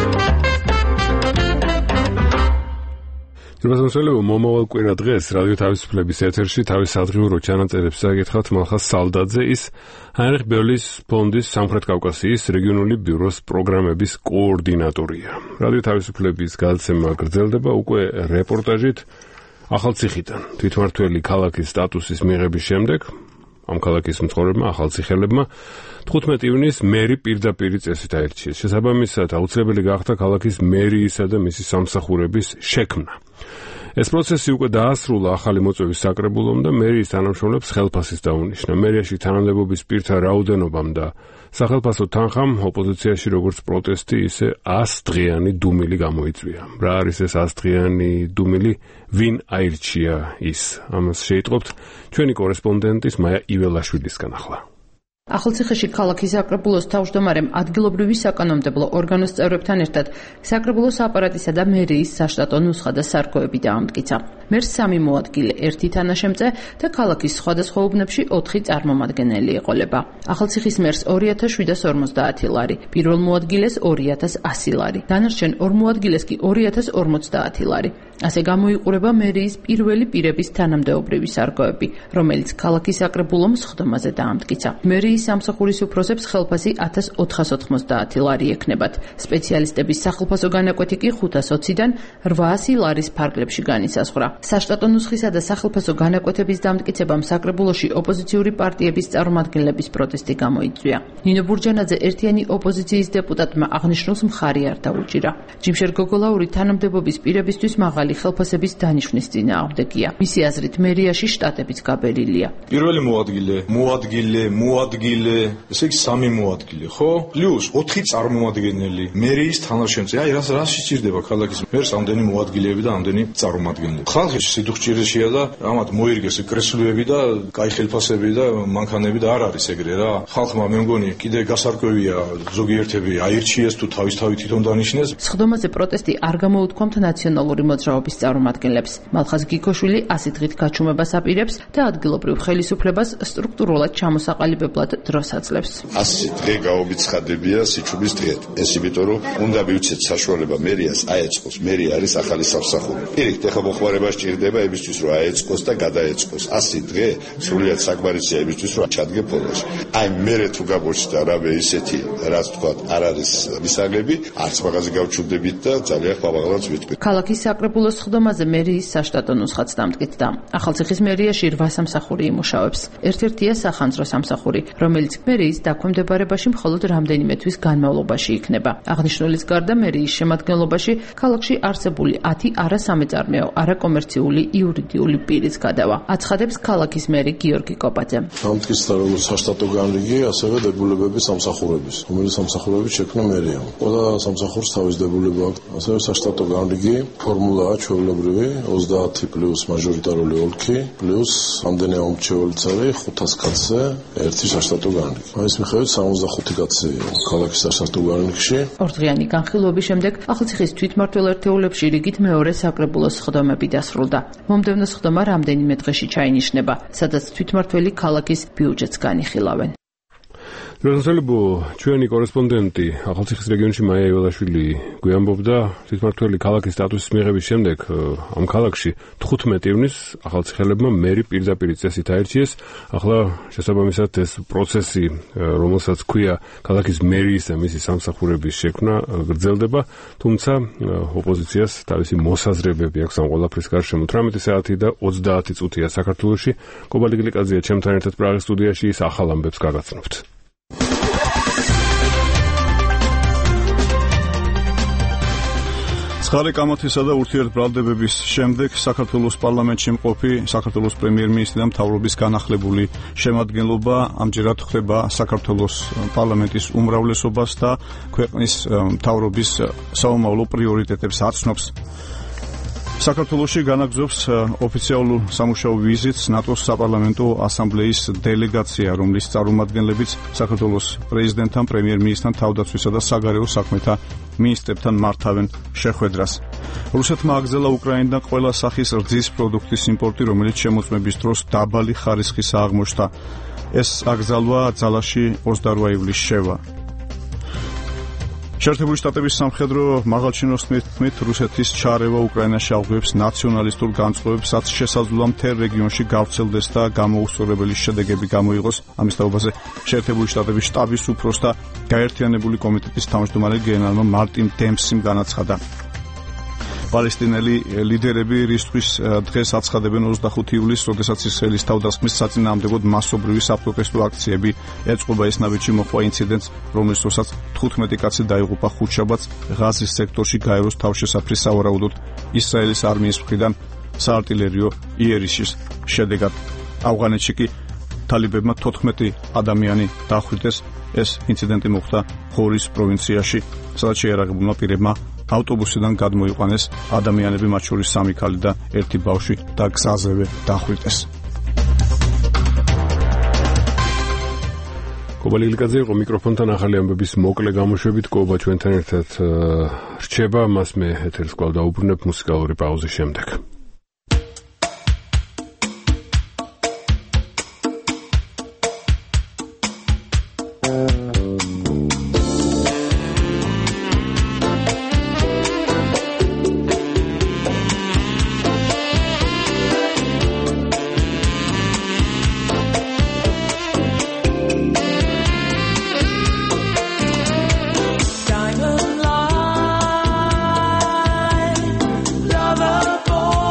ძირფასმოსელებო, მომავალ კვირა დღეს რადიო თავისუფლების ეთერში თავის სადღიურო ჩანაწერებს წააგეთხავთ მალხაზ სალდაძე, ის ჰაინრიხ ბევლის ფონდის სამხრეთ კავკასიის რეგიონული ბიუროს პროგრამების კოორდინატორია. რადიო თავისუფლების გადაცემა გრძელდება უკვე რეპორტაჟით ახალციხიდან. თვითმმართველი ქალაქის სტატუსის მიღების შემდეგ ამ ქალაქის მცხოვრებმა ახალციხელებმა 15 ივნისს მერი პირდაპირ წესით აირჩიეს. შესაბამისად, აუცილებელი გახდა ქალაქის მერიისა და მისი სამსახურების შექმნა. ეს პროცესი უკვე დაასრულა ახალი მოწვევის საკრებულომ და მერიის თანამშრომლებს ხელფასის დაუნიშნა. მერიაში თანამდებობის პირთა რაოდენობამ და სახელფასო თანხამ ოპოზიციაში როგორც პროტესტი, ისე 100 დღიანი დუმილი გამოიწვია. რა არის ეს 100 დღიანი დუმილი? ვინ აირჩია ის? ამას შეიტყობთ ჩვენი კორესპონდენტის მაია იველაშვილისგან ახლა. ახალციხეში ქალაქის საკრებულოს თავმჯდომარემ ადგილობრივი საკანონმდებლო ორგანოს წევრებთან ერთად საკრებულოს აპარატისა და მერიის საშტატო ნუსხა და სარქოები დაამტკიცა. მერს 3 მოადგილე, 1 თანაშემწე და ქალაქის სხვადასხვა უბნებში 4 წარმომადგენელი ეყოლება. ახალციხის მერს 2750 ლარი, პირველ მოადგილეს 2100 ლარი, დანარჩენ 2 მოადგილეს კი 2050 ლარი. ასე გამოიყურება მერიის პირველი პირების თანამდებობრივი სარგოები, რომელიც ქალაქის საკრებულომ სხდომაზე დაამტკიცა. მერიის სამსახურის უფროსებს ხელფასი 1490 ლარი ექნებათ. სპეციალისტების სახელფასო განაკვეთი კი 520-დან 800 ლარის ფარგლებში განისაზღვრა. საშტატო ნუსხისა და სახელფასო განაკვეთების დამტკიცებამ საკრებულოში ოპოზიციური პარტიების წარმომადგენლების პროტესტი გამოიწვია. ნინო ბურჯანაძე ერთიანი ოპოზიციის დეპუტატმა აღნიშნულს მხარი არ დაუჭირა. ჯიმშერ გოგოლაური თანამდებობის პირებისთვის მაღალი ხელფასების დანიშვნის წინააღმდეგია. მისი აზრით, მერიაში შტატებიც გაბერილია. პირველი მოადგილე, ესე იგი 3 მოადგილე, ხო? პლუს 4 წარმომადგენელი, მერიის თანაშემწე. აი, რას სჭირდება ქალაქის მერს ამდენი მოადგილეები და ამდენი წარმომადგენლები. ხალხი სიდუხჭირეშია და ამათ მოირგეს კრესლოები და კაი ხელფასები და მანქანები და არ არის ეგრე რა. ხალხმა მე მგონი კიდე გასარკვევია ზოგიერთები აირჩიეს თუ თავისთავად თვითონ დანიშნეს. სხდომაზე პროტესტი არ გამოუთქვამთ ნაციონალური მოძრაობის წარმომადგენლებს. მალხაზ გიქოშვილი 100 დღით გაჩუმებას აპირებს და ადგილობრივ ხელისუფლებას სტრუქტურულად ჩამოსაყალიბებლად დროს აძლევს. 100 დღე გაომიცხადებია სიჩუბის დღეთ. ეს იმიტომ რომ უნდა მივცეთ საშუალება მერიას აეწყოს. მერია არის ახალი სამსახური. პირიქით, ეხლა მოხმარება სჭირდება იმისთვის, რომ აეწყოს და გადაეწყოს. 100 დღე სრულიად საკმარისია იმისთვის, რომ ჩადგე ფონდში. აი მერე თუ გამოჩნდა რამე ისეთი, რაც თქვა, არ არის მისაღები, არც მაღაზი გავჩუმდებით და ძალიან ხმამაღლაც ვიტყვი. ქალაქის საკრებულოს სხდომაზე მერიის საშტატო ნუსხაც დამტკიცდა. ახალციხის მერიაში 8 სამსახური იმუშავებს. ერთ-ერთია სახანძრო სამსახური, რომელიც მერიის დაქვემდებარებაში მხოლოდ რამდენიმე თვის განმავლობაში იქნება. აღნიშნულის გარდა მერიის შემადგენლობაში ქალაქში არსებული 10 არასამეწარმეო, არაკომერციული იურიდიული პირის გადავა. აცხადებს ქალაქის მერი გიორგი კოპაძე. დამტკიცდა როგორც საშტატო განრიგი, ასევე დებულებების სამსახურების, რომელიც სამსახურები შექმნა მერიამ. ყველა სამსახურს თავის დებულება აქვს, ასევე საშტატო განრიგი ფორმულაა ჩვეულებრივი 30 პლუს მაჟორიტარული ოლქი პლუს ამდენი მომრჩეველიც არის 500 კაცზე ერთი საშტატო განრიგი. ამის მიხედვით 65 კაცი ქალაქის საშტატო განრიგში. ორდღიანი განხილვების შემდეგ ახალციხის თვითმმართველ ერთეულებში რიგით მეორე საკრებულოს სხდომები დასრულდა. მომდევნო სხდომა რამდენიმე დღეში ჩაინიშნება, სადაც თვითმმართველი ქალაქის ბიუჯეტს განიხილავენ. რუსელებო, ჩვენი კორესპონდენტი ახალციხის რეგიონში მაია იველაშვილი გვიამბობდა, თვითმმართველი ქალაქის სტატუსის მიღების შემდეგ ამ ქალაქში 15 ივნისს ახალციხელებმა მერი პირდაპირ წესით აირჩიეს. ახლა შესაბამისად ეს პროცესი, რომელსაც ქვია ქალაქის მერიის და მისი სამსახურების შექმნა, გრძელდება, თუმცა ოპოზიციას თავისი მოსაზრებები აქვს ამ ყველაფრის გარშემო. 18 საათი და 30 წუთია საქართველოში. კობალი გლიკაძეა ჩემთან ერთად პრაღის სტუდიაში, ის ახალ ამბებს გაგაცნობთ. ცხარე კამათისა და ურთიერთბრალდებების შემდეგ საქართველოს პარლამენტში მყოფი საქართველოს პრემიერ-მინისტრი და მთავრობის განახლებული შემადგენლობა ამჯერად ხდება საქართველოს პარლამენტის უმრავლესობას და ქვეყნის მთავრობის საომავლო პრიორიტეტებს აცნობს. საქართველოში განაგრძობს ოფიციალურ სამუშაო ვიზიტს ნატოს საპარლამენტო ასამბლეის დელეგაცია, რომლის წარმომადგენლებიც საქართველოს პრეზიდენტთან, პრემიერ-მინისტრთან, თავდაცვისა და საგარეო საქმეთა მინისტრებთან მართავენ შეხვედრას. რუსეთმა აგრძელა უკრაინიდან ყველა სახის რძის პროდუქტის იმპორტი, რომელიც შემოწმების დროს დაბალი ხარისხის აღმოჩნდა. ეს აკრძალვა ძალაში 28 ივლისს შევა. შეერთებული შტატების სამხედრო მაღალჩინოსნების თქმით, რუსეთის ჩარევა უკრაინაში აღღვევს ნაციონალისტურ განწყობებს, რაც შესაძლოა მთელ რეგიონში გავრცელდეს და გამოუსწორებელი შედეგები გამოიღოს. ამის თაობაზე შეერთებული შტატების შტაბის უფროს და გაერთიანებული კომიტეტის თავმჯდომარე გენერალმა მარტინ დემპსიმ განაცხადა. პალესტინელი ლიდერები რისთვის დღეს აცხადებენ 25 ივლისს, როდესაც ისრაელის თავდასხმის საწინააღმდეგოდ მასობრივი საპროტესტო აქციები ეწყობა. ეს ნაბიჯი მოჰყვა ინციდენტს, რომლის დროსაც 15 კაცი დაიღუპა ხუთშაბათს ღაზის სექტორში გაეროს თავშესაფრის სავარაუდოდ ისრაელის არმიის მხრიდან საარტილერიო იერიშის შედეგად. ავღანეთში კი თალიბებმა 14 ადამიანი დახვრიტეს. ეს ინციდენტი მოხდა ხორის პროვინციაში, სადაც შეიარაღებულმა პირებმა ავტობუსიდან გადმოიყვანეს ადამიანები, მათ შორის 3 ქალი და 1 ბავშვი და გზაზევე დახვრიტეს. კობა ლილიკაძე იყო მიკროფონთან ახალი ამბების მოკლე გამოშვებით. კობა ჩვენთან ერთად რჩება, მას მე ეთერს კვლავ დაუბრუნებ მუსიკალური პაუზის შემდეგ. Diamond light, lover boy.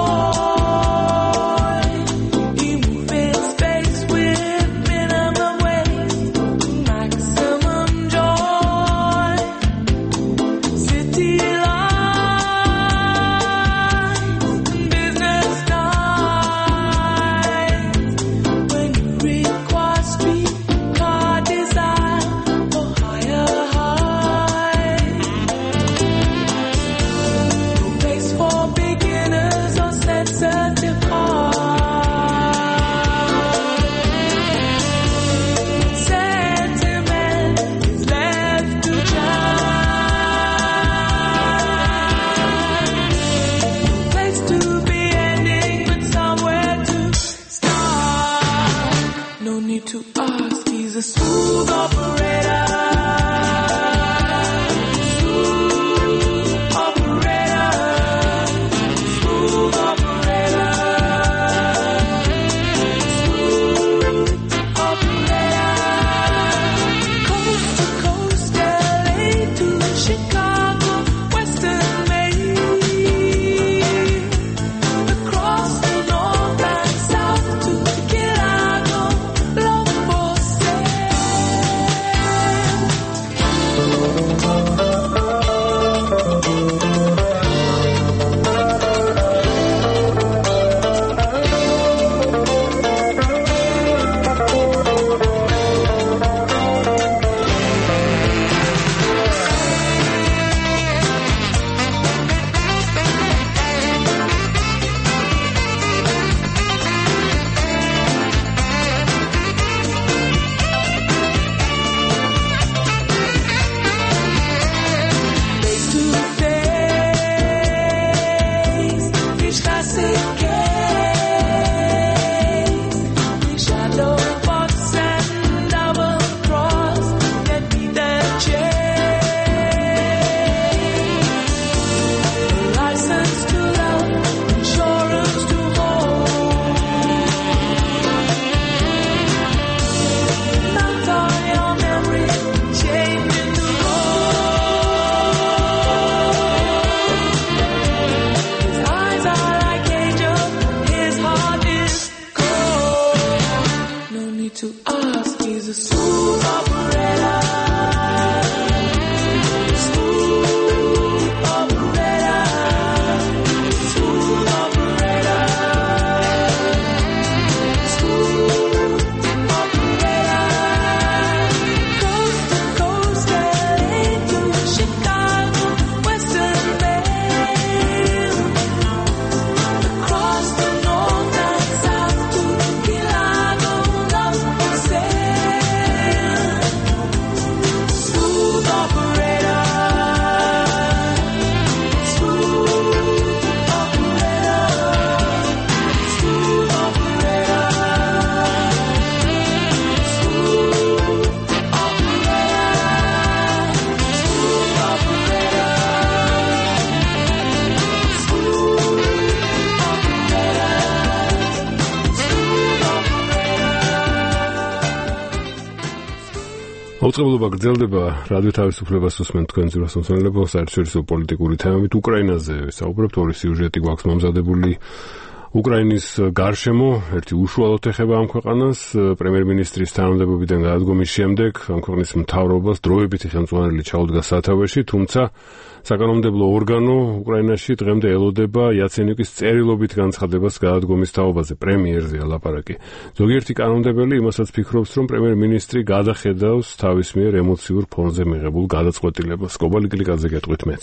მოწყობილობა გრძელდება რადიო თავისუფლებას უსმენთ თქვენ ძირას მოსმენელებო საერთაშორისო პოლიტიკური თემებით უკრაინაზე საუბრობთ ორი სიუჟეტი გვაქვს მომზადებული უკრაინის გარშემო ერთი უშუალოდ ეხება ამ ქვეყანას პრემიერ-მინისტრის თანამდებობიდან გადადგომის შემდეგ ამ ქვეყნის მთავრობას დროებითი ხელმძღვანელი ჩაუდგა სათავეში თუმცა საკანონმდებლო ორგანო უკრაინაში დღემდე ელოდება იაცენიუკის წერილობით განცხადებას გადადგომის თაობაზე პრემიერზეა ლაპარაკი. ზოგიერთი კანონმდებელი იმასაც ფიქრობს, რომ პრემიერ-მინისტრი გადახედავს თავის მიერ ემოციურ ფონზე მიღებულ გადაწყვეტილებას. კობალი კლიკაძე გეტყვით მეც.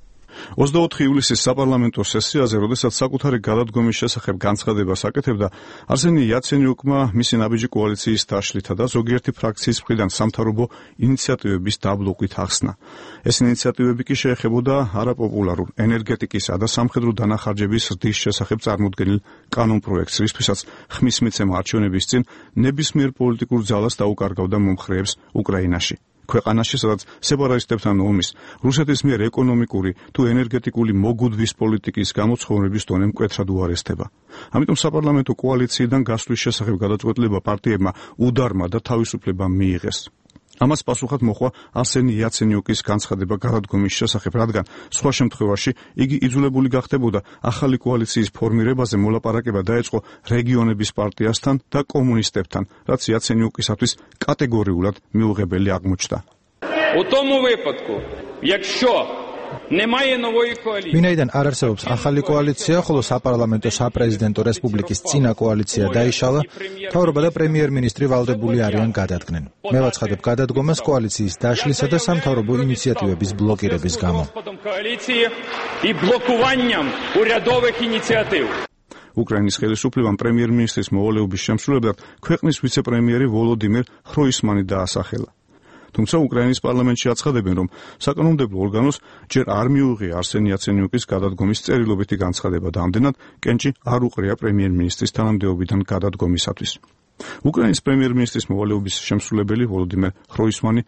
24 ივლისის საპარლამენტო სესიაზე, როდესაც საკუთარი გადადგომის შესახებ განცხადებას აკეთებდა, არსენი იაცენიუკმა მისი ნაბიჯი კოალიციის დაშლითა და ზოგიერთი ფრაქციის მხრიდან სამთავრობო ინიციატივების დაბლოკვით ახსნა. ეს ინიციატივები კი შეეხებოდა არაპოპულარულ ენერგეტიკისა და სამხედრო დანახარჯების ზრდის შესახებ წარმოდგენილ კანონპროექტს, რისთვისაც ხმის მიცემა არჩევნების წინ ნებისმიერ პოლიტიკურ ძალას დაუკარგავდა მომხრეებს უკრაინაში. ქვეყანაში, სადაც სეპარატისტებთან ომის, რუსეთის მიერ ეკონომიკური თუ ენერგეტიკული მოგუდვის პოლიტიკის გამოცხოვნების დონე მკვეთრად უარესდება. ამიტომ საპარლამენტო კოალიციიდან გასვლის შესახებ გადაწყვეტილება პარტიებმა უდარმა და თავისუფლება მიიღეს. ამას პასუხად მოხდა არსენი იაცენიუკის განცხადება გადადგომის შესახებ, რადგან სხვა შემთხვევაში იგი იძულებული გახდებოდა ახალი კოალიციის ფორმირებაზე მოლაპარაკება დაეწყო რეგიონების პარტიასთან და კომუნისტებთან, რაც იაცენიუკისათვის კატეგორიულად მიუღებელი აღმოჩნდა. У тому випадку, якщо немає нової коаліції. ვინაიდან არ არსებობს ახალი კოალიცია, ხოლო საპარლამენტო საპრეზიდენტო რესპუბლიკის წინა კოალიცია დაიშალა, მთავრობა და პრემიერ-მინისტრი ვალდებული არიან გადადგნენ. მე ვაცხადებ გადადგომას კოალიციის დაშლისა და სამთავრობო ინიციატივების ბლოკირების გამო. коаліції і блокуванням урядових ініціатив. უკრაინის ხელისუფლებამ პრემიერ-მინისტრის მოვალეობის შემსრულებლად ქვეყნის ვიცე-პრემიერი ვოლოდიმირ ხროისმანი დაასახელა. თუმცა უკრაინის პარლამენტში აცხადებენ, რომ საკანონმდებლო ორგანოს ჯერ არ მიუღია არსენი იაცენიუკის გადადგომის წერილობითი განცხადება და ამდენად კენჭი არ უყრია პრემიერ-მინისტრის თანამდებობიდან გადადგომისათვის. უკრაინის პრემიერ-მინისტრის მოვალეობის შემსრულებელი ვოლოდიმირ ხროისმანი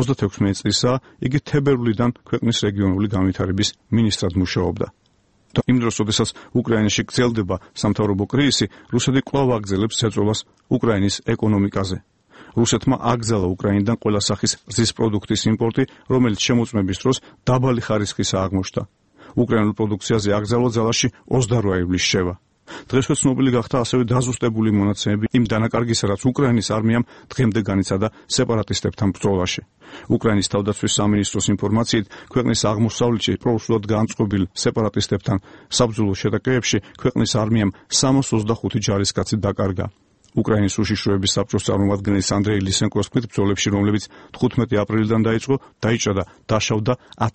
36 წლისაა, იგი თებერვლიდან ქვეყნის რეგიონული განვითარების მინისტრად მუშაობდა. იმ დროს, როდესაც უკრაინაში გრძელდება სამთავრობო კრიზისი, რუსეთი კვლავ აგრძელებს ზეწოლას უკრაინის ეკონომიკაზე. რუსეთმა აკრძალა უკრაინიდან ყველა სახის რძის პროდუქტის იმპორტი, რომელიც შემოწმების დროს დაბალი ხარისხისაა აღმოჩნდა. უკრაინულ პროდუქციაზე აკრძალვა ძალაში 28 ივლისს შევა. დღესვე ცნობილი გახდა ასევე დაზუსტებული მონაცემები იმ დანაკარგისა, რაც უკრაინის არმიამ დღემდე განიცადა სეპარატისტებთან ბრძოლაში. უკრაინის თავდაცვის სამინისტროს ინფორმაციით, ქვეყნის აღმოსავლეთში პროუსულად განწყობილ სეპარატისტებთან საბრძოლო შეტაკებებში ქვეყნის არმიამ 325 ჯარისკაცი დაკარგა. უკრაინის უშიშროების საბჭოს წარმომადგენლის ანდრეი ლისენკოს თქმით, ბრძოლებში, რომლებიც 15 აპრილიდან დაიწყო, დაიჭრა და დაშავდა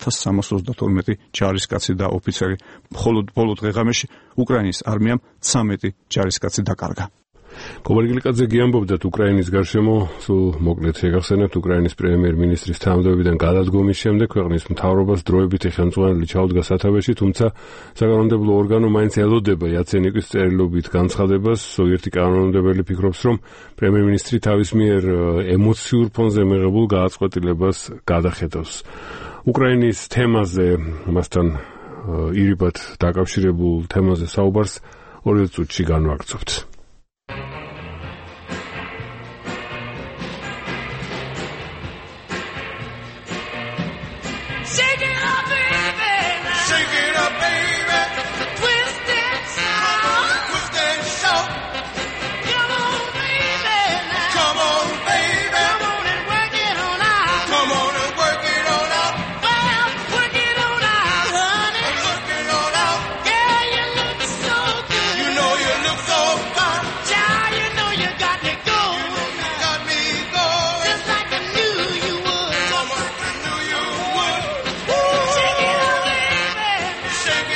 1332 ჯარისკაცი და ოფიცერი. მხოლოდ ბოლო დღე-ღამეში უკრაინის არმიამ 13 ჯარისკაცი დაკარგა. კობალი კლიკაძე გიამბობდათ უკრაინის გარშემო, სულ მოკლედ შეგახსენებთ უკრაინის პრემიერ-მინისტრის თანამდებობიდან გადადგომის შემდეგ ქვეყნის მთავრობას დროებითი ხელმძღვანელი ჩაუდგა სათავეში, თუმცა საკანონმდებლო ორგანო მაინც ელოდება იაცენიუკის წერილობით განცხადებას. ზოგიერთი კანონმდებელი ფიქრობს, რომ პრემიერ-მინისტრი თავის მიერ ემოციურ ფონზე მიღებულ გადაწყვეტილებას გადახედავს. უკრაინის თემაზე, მასთან ირიბად დაკავშირებულ თემაზე საუბარს 2 წუთში განვაგრძობთ. Shake it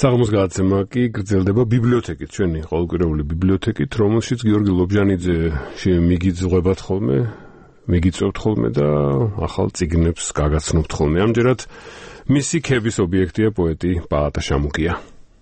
საღამოს გადაცემა კი გრძელდება ბიბლიოთეკით, ჩვენი ყოველკვირეული ბიბლიოთეკით, რომელშიც გიორგი ლობჟანიძე მიგიძღვებათ ხოლმე, მიგიწევთ ხოლმე და ახალ წიგნებს გაგაცნობთ ხოლმე. ამჯერად მისი ქების ობიექტია პოეტი პაატა შამუგია.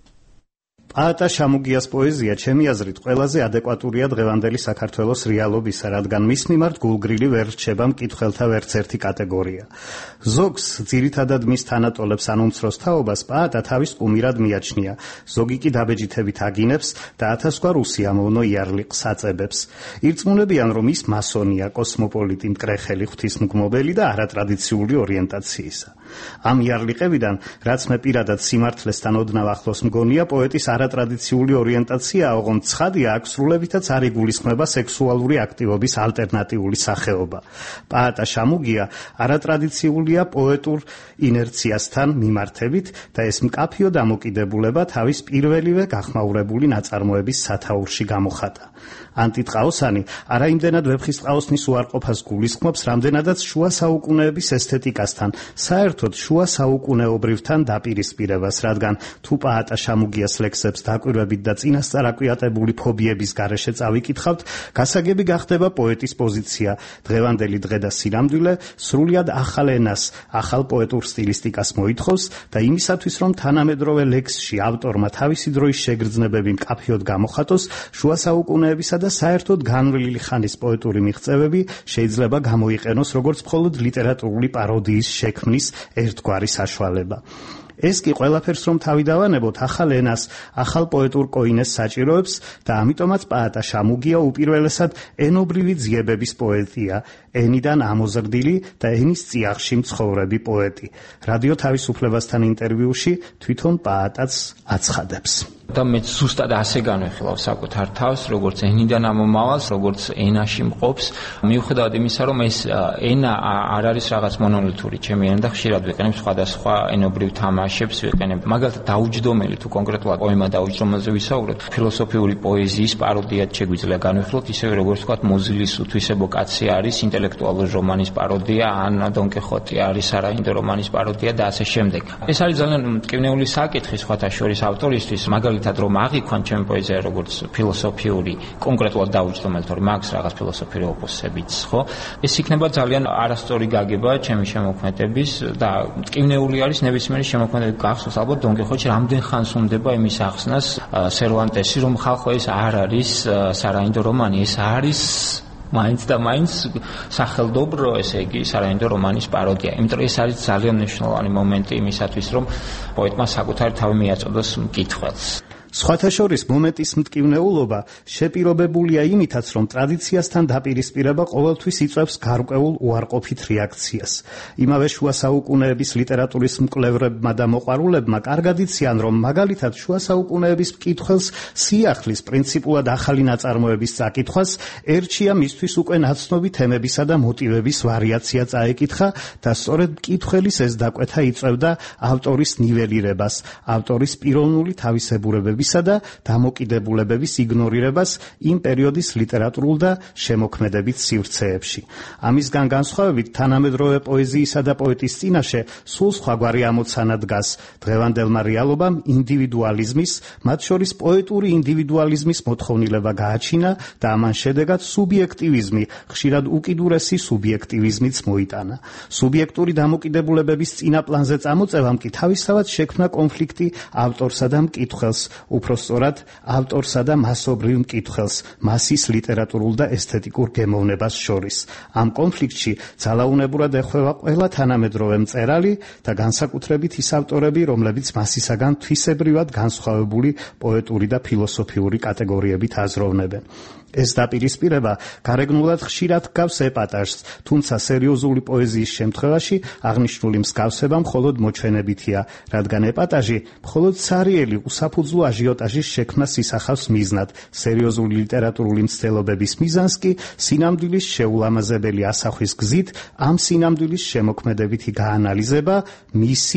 პაატა შამუგიას პოეზია ჩემი აზრით ყველაზე ადეკვატურია დღევანდელი საქართველოს რეალობისა, რადგან მის მიმართ გულგრილი ვერ რჩება მკითხველთა ვერცერთი კატეგორია. ზოგს ძირითადად მის თანატოლებს ან უმცროს თაობას პაატა თავის კუმირად მიაჩნია, ზოგი კი დაბეჯითებით აგინებს და ათასგვარ უსიამოვნო იარლიყს აწებებს. ირწმუნებიან, რომ ის მასონია, კოსმოპოლიტი, მკრეხელი, ღვთისმგმობელი და არატრადიციული ორიენტაციისა. ამ იარლიყებიდან, რაც მე პირადად სიმართლესთან ოდნავ ახლოს მგონია, პოეტის არატრადიციული ორიენტაცია, ოღონდ ცხადია, აქ სრულებითაც არ იგულისხმება სექსუალური აქტივობის ალტერნატიული სახეობა. პაატა შამუგია არატრადიციულია პოეტურ ინერციასთან მიმართებით და ეს მკაფიო დამოკიდებულება თავის პირველივე გახმაურებული ნაწარმოების სათაურში გამოხატა. ანტიტყაოსანი არაიმდენად ვეფხისტყაოსნის უარყოფას გულისხმობს, რამდენადაც შუა საუკუნეების ესთეტიკასთან, საერთოდ შუა საუკუნეობრივთან დაპირისპირებას, რადგან თუ პაატა შამუგიას ლექსებს დაკვირვებით და წინასწარ აკვიატებული ფობიების გარეშე წავიკითხავთ, გასაგები გახდება პოეტის პოზიცია, დღევანდელი დღე და სინამდვილე სრულიად ახალ ენას, ახალ პოეტურ სტილისტიკას მოითხოვს და იმისათვის, რომ თანამედროვე ლექსში ავტორმა თავისი დროის შეგრძნებები მკაფიოდ გამოხატოს, შუა საუკუნეებისა და საერთოდ განვლილი ხანის პოეტური მიღწევები შეიძლება გამოიყენოს როგორც მხოლოდ ლიტერატურული პაროდიის შექმნის ერთგვარი საშუალება. ეს კი ყველაფერს რომ თავი დავანებოთ ახალ ენას, ახალ პოეტურ კოინეს საჭიროებს და ამიტომაც პაატა შამუგია უპირველესად ენობრივი ძიებების პოეტია, ენიდან ამოზრდილი და ენის წიაღში მცხოვრები პოეტი. რადიო თავისუფლებასთან ინტერვიუში თვითონ პაატაც აცხადებს. და მე ზუსტად ასე განვიხილავ საკუთარ თავს, როგორც ენიდან ამომავალს, როგორც ენაში მყოფს, მიუხედავად იმისა, რომ ეს ენა არ არის რაღაც მონოლითური, ჩემი ენა და ხშირად ვიყენებ სხვადასხვა ენობრივ თამაშებს, ვიყენებ მაგალითად დაუჯდომელი, თუ კონკრეტულად პოემა დაუჯდომელზე ვისაუბროთ, ფილოსოფიური პოეზიის პაროდიად შეგვიძლია განვიხილოთ, ისევე როგორც ვთქვათ, მოზილის უთვისებოკაცი არის ინტელექტუალური რომანის პაროდია, ან დონ კიხოტი არის არაინდო რომანის პაროდია და ასე შემდეგ. ეს არის ძალიან მტკივნეული საკითხი სხვათა შორის ავტორისთვის, მაგალითად რომ აღიქვან ჩემი პოეზია როგორც ფილოსოფიური, კონკრეტულად დაუჯდომელი, თორემ აქვს რაღაც ფილოსოფიური ოპოსებიც, ხო? ეს იქნება ძალიან არასწორი გაგება ჩემი შემოქმედების და მტკივნეული არის ნებისმიერი შემოქმედების გახსოვს ალბათ დონ კიხოტში რამდენ ხანს უნდება იმის ახსნას სერვანტესი, რომ ხალხო ეს არ არის სარაინდო რომანი, ეს არის მაინც და მაინც სახელდობრო, ესე იგი სარაინდო რომანის პაროდია. იმიტომ ეს არის ძალიან მნიშვნელოვანი მომენტი იმისათვის, რომ პოეტმა საკუთარი თავი მიაწოდოს მკითხველს. სხვათა შორის მომენტის მტკივნეულობა შეპირობებულია იმითაც, რომ ტრადიციასთან დაპირისპირება ყოველთვის იწვევს გარკვეულ უარყოფით რეაქციას. იმავე შუა საუკუნეების ლიტერატურის მკვლევრებმა და მოყვარულებმა კარგად იციან, რომ მაგალითად შუა საუკუნეების მკითხველს სიახლის პრინციპულად ახალი ნაწარმოების წაკითხვას ერჩია მისთვის უკვე ნაცნობი თემებისა და მოტივების ვარიაცია წაეკითხა და სწორედ მკითხველის ეს დაკვეთა იწვევდა ავტორის ნიველირებას, ავტორის პიროვნული თავისებურებების და დამოკიდებულებების იგნორირებას იმ პერიოდის ლიტერატურულ და შემოქმედებით სივრცეებში. ამისგან განსხვავებით, თანამედროვე პოეზიისა და პოეტის წინაშე სულ სხვაგვარი ამოცანა დგას. დღევანდელმა რეალობამ ინდივიდუალიზმის, მათ შორის პოეტური ინდივიდუალიზმის მოთხოვნილება გააჩინა და ამან შედეგად სუბიექტივიზმი, ხშირად უკიდურესი სუბიექტივიზმიც მოიტანა. სუბიექტური დამოკიდებულებების წინაპლანზე წამოწევამ კი თავისთავად შექმნა კონფლიქტი ავტორსა და მკითხველს, უფრო სწორად ავტორსა და მასობრივ მკითხველს, მასის ლიტერატურულ და ესთეტიკურ გემოვნებას შორის. ამ კონფლიქტში ძალაუნებურად ეხვევა ყველა თანამედროვე მწერალი და განსაკუთრებით ის ავტორები, რომლებიც მასისაგან თვისებრივად განსხვავებული პოეტური და ფილოსოფიური კატეგორიებით აზროვნებენ. ეს დაპირისპირება გარეგნულად ხშირად გავს ეპატაჟს, თუმცა სერიოზული პოეზიის შემთხვევაში აღნიშნული მსგავსება მხოლოდ მოჩვენებითია, რადგან ეპატაჟი მხოლოდ ცარიელი უსაფუძვლო აჟიოტაჟის შექმნას ისახავს მიზნად. სერიოზული ლიტერატურული მცდელობების მიზანს კი სინამდვილის შეულამაზებელი ასახვის გზით ამ სინამდვილის შემოქმედებითი გაანალიზება, მისი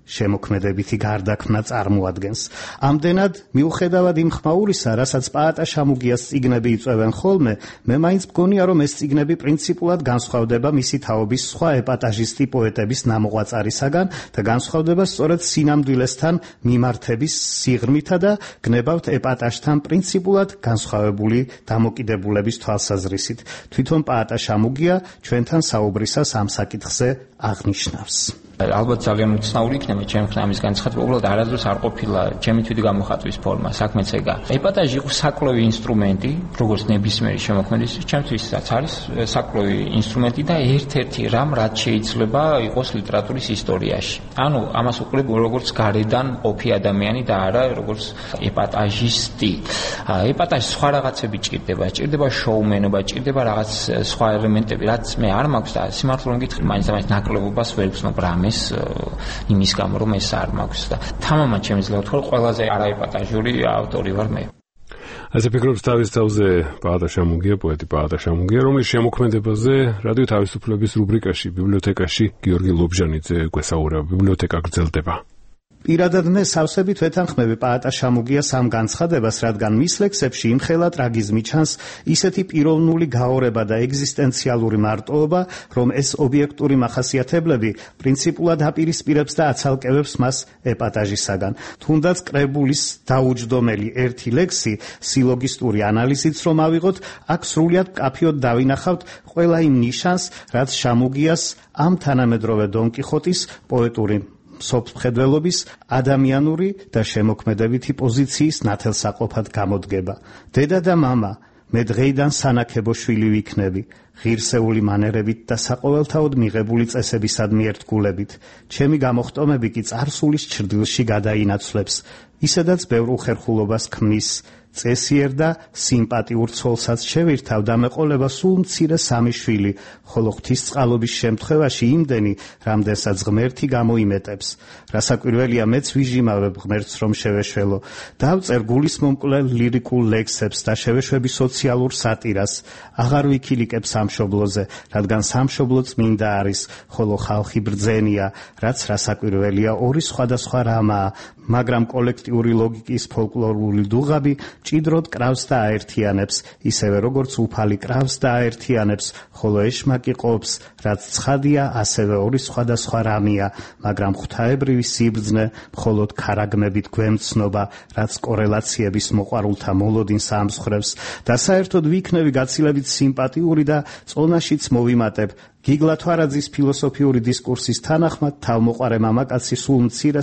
შემოქმედებითი გარდაქმნა წარმოადგენს. ამდენად, მიუხედავად იმ ხმაურისა, რასაც პაატა შამუგიას წიგნები იწვევენ ხოლმე, მე მაინც მგონია, რომ ეს წიგნები პრინციპულად განსხვავდება მისი თაობის სხვა ეპატაჟისტი პოეტების ნამოღვაწარისაგან და განსხვავდება სწორედ სინამდვილესთან მიმართების სიღრმითა და გნებავთ ეპატაჟთან პრინციპულად განსხვავებული დამოკიდებულების თვალსაზრისით. თვითონ პაატა შამუგია ჩვენთან საუბრისას ამ საკითხზე აღნიშნავს. ალბათ ძალიან უცნაური იქნება ჩემი ხნა ამის განცხადება, უბრალოდ არასდროს არ ყოფილა ჩემი თვითი გამოხატვის ფორმა, საქმეც ეგა. ეპატაჟი იყო საკლოვი ინსტრუმენტი, როგორც ნებისმიერი შემოქმედის, ჩემთვისაც არის საკლოვი ინსტრუმენტი და ერთ-ერთი რამ, რაც შეიძლება იყოს ლიტერატურის ისტორიაში. ანუ ამას უყურებ როგორც გარედან ყოფი ადამიანი და არა როგორც ეპატაჟისტი. ეპატაჟს სხვა რაღაცები ჭირდება, ჭირდება შოუმენობა, ჭირდება რაღაც სხვა ელემენტები, რაც მე არ მაქვს და სიმართლე რომ გითხრათ, მაინც ნაკლებობას ვერ ვცნობ რამეს იმის გამო რომ ეს არ მაქვს და თამამად შემიძლია ვთქვა ყველაზე არაეპატაჟური ავტორი ვარ მე. ასე ფიქრობს თავის თავზე პაატა შამუგია, პოეტი პაატა შამუგია, რომლის შემოქმედებაზე რადიო თავისუფლების რუბრიკაში ბიბლიოთეკაში გიორგი ლობჟანიძე გვესაუბრება. ბიბლიოთეკა გრძელდება. პირადად მე სავსებით ვეთანხმები პაატა შამუგიას ამ განცხადებას, რადგან მის ლექსებში იმხელა ტრაგიზმი ჩანს, ისეთი პიროვნული გაორება და ეგზისტენციალური მარტოობა, რომ ეს ობიექტური მახასიათებლები პრინციპულად აპირისპირებს და აცალკევებს მას ეპატაჟისაგან. თუნდაც კრებულის დაუჯდომელი ერთი ლექსი, სილოგისტური ანალიზით რომ ავიღოთ, აქ სრულიად მკაფიოდ დავინახავთ ყველა იმ ნიშანს, რაც შამუგიას ამ თანამედროვე დონ კიხოტის პოეტური სოფხედველობის ადამიანური და შემოქმედებითი პოზიციის ნათელსაყოფად გამოდგება. დედა და მამა, მე დღეიდან სანაქებო შვილი ვიქნები, ღირსეული მანერებით და საყოველთაოდ მიღებული წესებისადმი ერთგულებით. ჩემი გამოხტომები კი წარსულის ჩრდილში გადაინაცვლებს, ისედაც ბევრ უხერხულობას ქმნის. წესიერ და სიმპათიურ ცოლსაც შევირთავ და მეყოლება სულ მცირე სამი შვილი, ხოლო ღვთისწყალობის შემთხვევაში იმდენი, რამდენსაც ღმერთი გამოიმეტებს. რასაკვირველია, მეც ვიჟიმავებ ღმერთს რომ შევეშველო. დავწერ გულისმომკვლელ ლირიკულ ლექსებს და შევეშვები სოციალურ სატირას. აღარ ვიქილიკებ სამშობლოზე, რადგან სამშობლო წმინდა არის, ხოლო ხალხი ბრძენია, რაც რასაკვირველია ორი სხვადასხვა რამაა, მაგრამ კოლექტიური ლოგიკის ფოლკლორული დუღაბი ჭიდროდ კრავს და აერთიანებს, ისევე როგორც უფალი კრავს და აერთიანებს, ხოლო ეშმაკი ყოფს, რაც ცხადია, ასევე ორი სხვადასხვა რამია, მაგრამ ღვთაებრივი სიბრძნე მხოლოდ ქარაგმებით გვემცნობა, რაც კორელაციების მოყვარულთა მოლოდინს ამსხრევს და საერთოდ ვიქნები გაცილებით სიმპათიური და წონაშიც მოვიმატებ. გიგლა თვარაძის ფილოსოფიური დისკურსის თანახმად თავმოყარე მამაკაცი სულ მცირე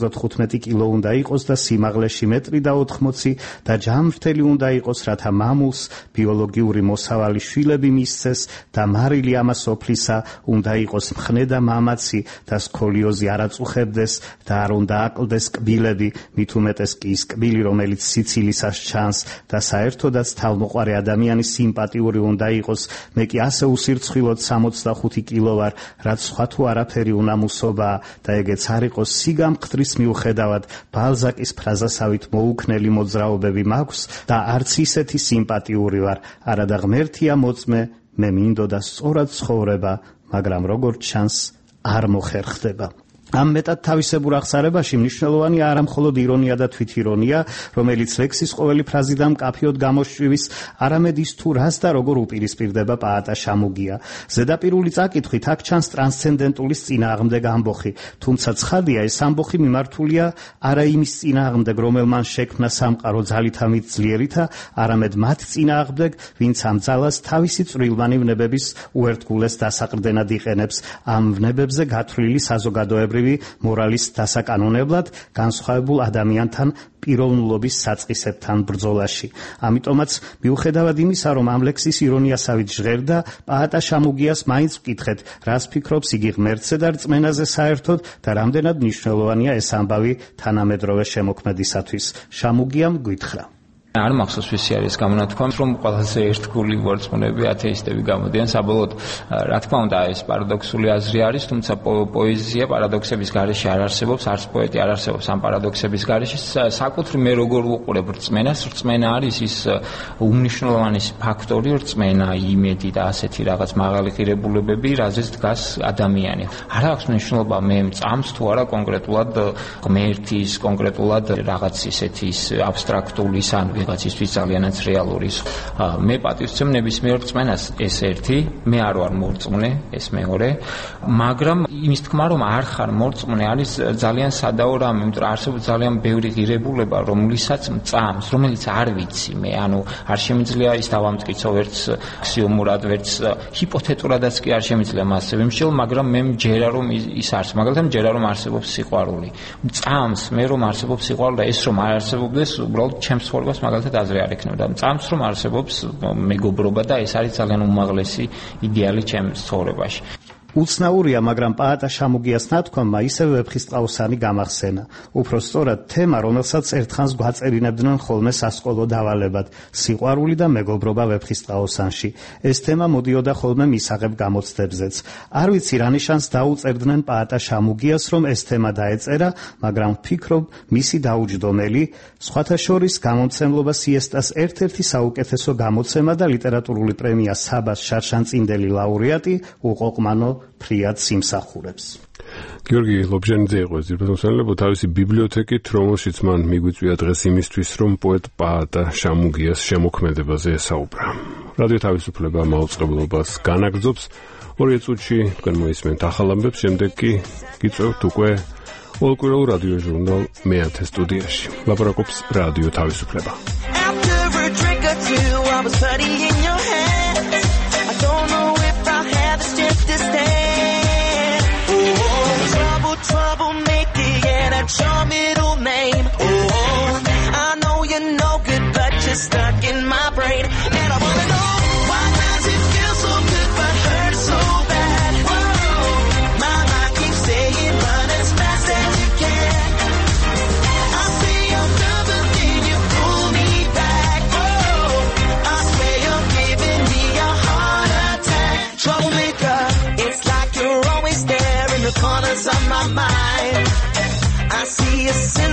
75 კილო უნდა იყოს და სიმაღლეში 1.80 და ჯამრთელი უნდა იყოს, რათა მამულს ბიოლოგიური მოსავალი შვილები მისცეს და მარილი ამას ოფლისა უნდა იყოს მხნე და მამაცი და სკოლიოზი არ აწუხებდეს და არ უნდა აკლდეს კბილები, მით უმეტეს კი ის კბილი, რომელიც სიცილისას ჩანს და საერთოდაც თავმოყარე ადამიანის სიმპათიური უნდა იყოს. მე კი ასე უსირცხვილოდ 65 კილო ვარ, რაც სხვა თუ არაფერი უნამუსობაა და ეგეც არ იყოს სიგამხდრის მიუხედავად ბალზაკის ფრაზასავით მოუქნელი მოძრაობები მაქვს და არც ისეთი სიმპათიური ვარ, არადა ღმერთია მოწმე, მე მინდოდა სწორად ცხოვრება, მაგრამ როგორც ჩანს არ მოხერხდება. ამ მეტად თავისებურ აღსარებაში მნიშვნელოვანია არა მხოლოდ ირონია და თვითირონია, რომელიც ლექსის ყოველი ფრაზიდან მკაფიოდ გამოშვივის, არამედ ის თუ რას და როგორ უპირისპირდება პაატა შამუგია. ზედაპირული წაკითხვით აქ ჩანს ტრანსცენდენტულის წინააღმდეგ ამბოხი, თუმცა ცხადია, ეს ამბოხი მიმართულია არა იმის წინააღმდეგ, რომელმან შექმნა სამყარო ძალითამით ძლიერითა, არამედ მათ წინააღმდეგ, ვინც ამ ძალას თავისი წვრილმანი ვნებების უერთგულეს დასაყრდენად იყენებს, ამ ვნებებზე გათვლილი საზოგადოებრივი მორალის დასაკანონებლად განსხვავებულ ადამიანთან პიროვნულობის საწყისებთან ბრძოლაში. ამიტომაც მიუხედავად იმისა, რომ ამ ლექსის ირონიასავით ჟღერდა, პაატა შამუგიას მაინც ვკითხეთ, რას ფიქრობს იგი ღმერთზე და რწმენაზე საერთოდ და რამდენად მნიშვნელოვანია ეს ამბავი თანამედროვე შემოქმედისათვის. შამუგიამ გითხრა: არ მახსოვს ვისი არის გამონათქვა, რომ ყველაზე ერთგული ვარწმუნეები ათეისტები გამოდიან. საბოლოოდ, რა თქმა უნდა, ეს პარადოქსული აზრი არის, თუმცა პოეზია პარადოქსების გარეშე არ არსებობს, არც პოეტი არ არსებობს ამ პარადოქსების გარეშე. საკუთრივ მე როგორ ვუყურებ რწმენას? რწმენა არის ის უმნიშვნელოვანესი ფაქტორი, რწმენა, იმედი და ასეთი რაღაც მაღალი ღირებულებები, რაზეც დგას ადამიანი. არ აქვს მნიშვნელობა მე მწამს თუ არა კონკრეტულად ღმერთის, კონკრეტულად რაღაც ისეთი აბსტრაქტული ან ვიღაცისთვის ძალიანაც რეალური. მე პატივს ვცემ ნებისმიერ რწმენას, ეს ერთი, მე არ ვარ მორწმუნე, ეს მეორე, მაგრამ იმის თქმა რომ არ ხარ მორწმუნე არის ძალიან სადაო რამე, იმიტომ რომ არსებობს ძალიან ბევრი ღირებულება, რომლითაც მწამს, რომელიც არ ვიცი მე, ანუ არ შემიძლია ის დავამტკიცო ვერც აქსიომურად, ვერც ჰიპოთეტურადაც კი არ შემიძლია მასზე ვიმსჯელ, მაგრამ მე მჯერა რომ ის არის, მაგალითად მჯერა რომ არსებობს სიყვარული. მწამს მე რომ არსებობს სიყვარული და ეს რომ არ არსებობდეს, უბრალოდ ჩემს ცხოვრებას მაგალითად აზრი არ ექნება. მწამს რომ არსებობს მეგობრობა და ეს არის ძალიან უმაღლესი იდეალი ჩემს ცხოვრებაში. უცნაურია, მაგრამ პაატა შამუგიას ნათქვამმა ისევ ვეფხისტყაოსანი გამახსენა. უფრო სწორად თემა, რომელსაც ერთხანს გვაწერინებდნენ ხოლმე სასკოლო დავალებად, სიყვარული და მეგობრობა ვეფხისტყაოსანში. ეს თემა მოდიოდა ხოლმე მისაღებ გამოცდებზეც. არ ვიცი რა ნიშანს დაუწერდნენ პაატა შამუგიას, რომ ეს თემა დაეწერა, მაგრამ ვფიქრობ, მისი დაუჯდომელი, სხვათა შორის გამომცემლობა სიესტას ერთ-ერთი საუკეთესო გამოცემა და ლიტერატურული პრემია საბას შარშანწინდელი ლაურეატი უყოყმანო ფრიად სიმსახურებს. გიორგი ლობჟანიძე იყო ძირფესმოსალებო თავისი ბიბლიოთეკით, რომელშიც მან მიგვიწვია დღეს იმისთვის, რომ პოეტ პაატა შამუგიას შემოქმედებაზე ესაუბრა. რადიო თავისუფლება მაუწყებლობას განაგრძობს. 2 წუთში თქვენ მოისმენთ ახალ ამბებს, შემდეგ კი გიწევთ უკვე ყოველკვირეულ რადიო ჟურნალ მე-10 სტუდიაში. ლაპარაკობს რადიო თავისუფლება. Your middle name. Oh, I know you're no good, but you're stuck in my brain. And I wanna know, why does it feel so good but hurt so bad? Whoa, my mind keeps saying run as fast as you can. I say I'm done, but then you pull me back. Oh, I swear you're giving me a heart attack. Troublemaker, it's like you're always there in the corners of my mind. I see you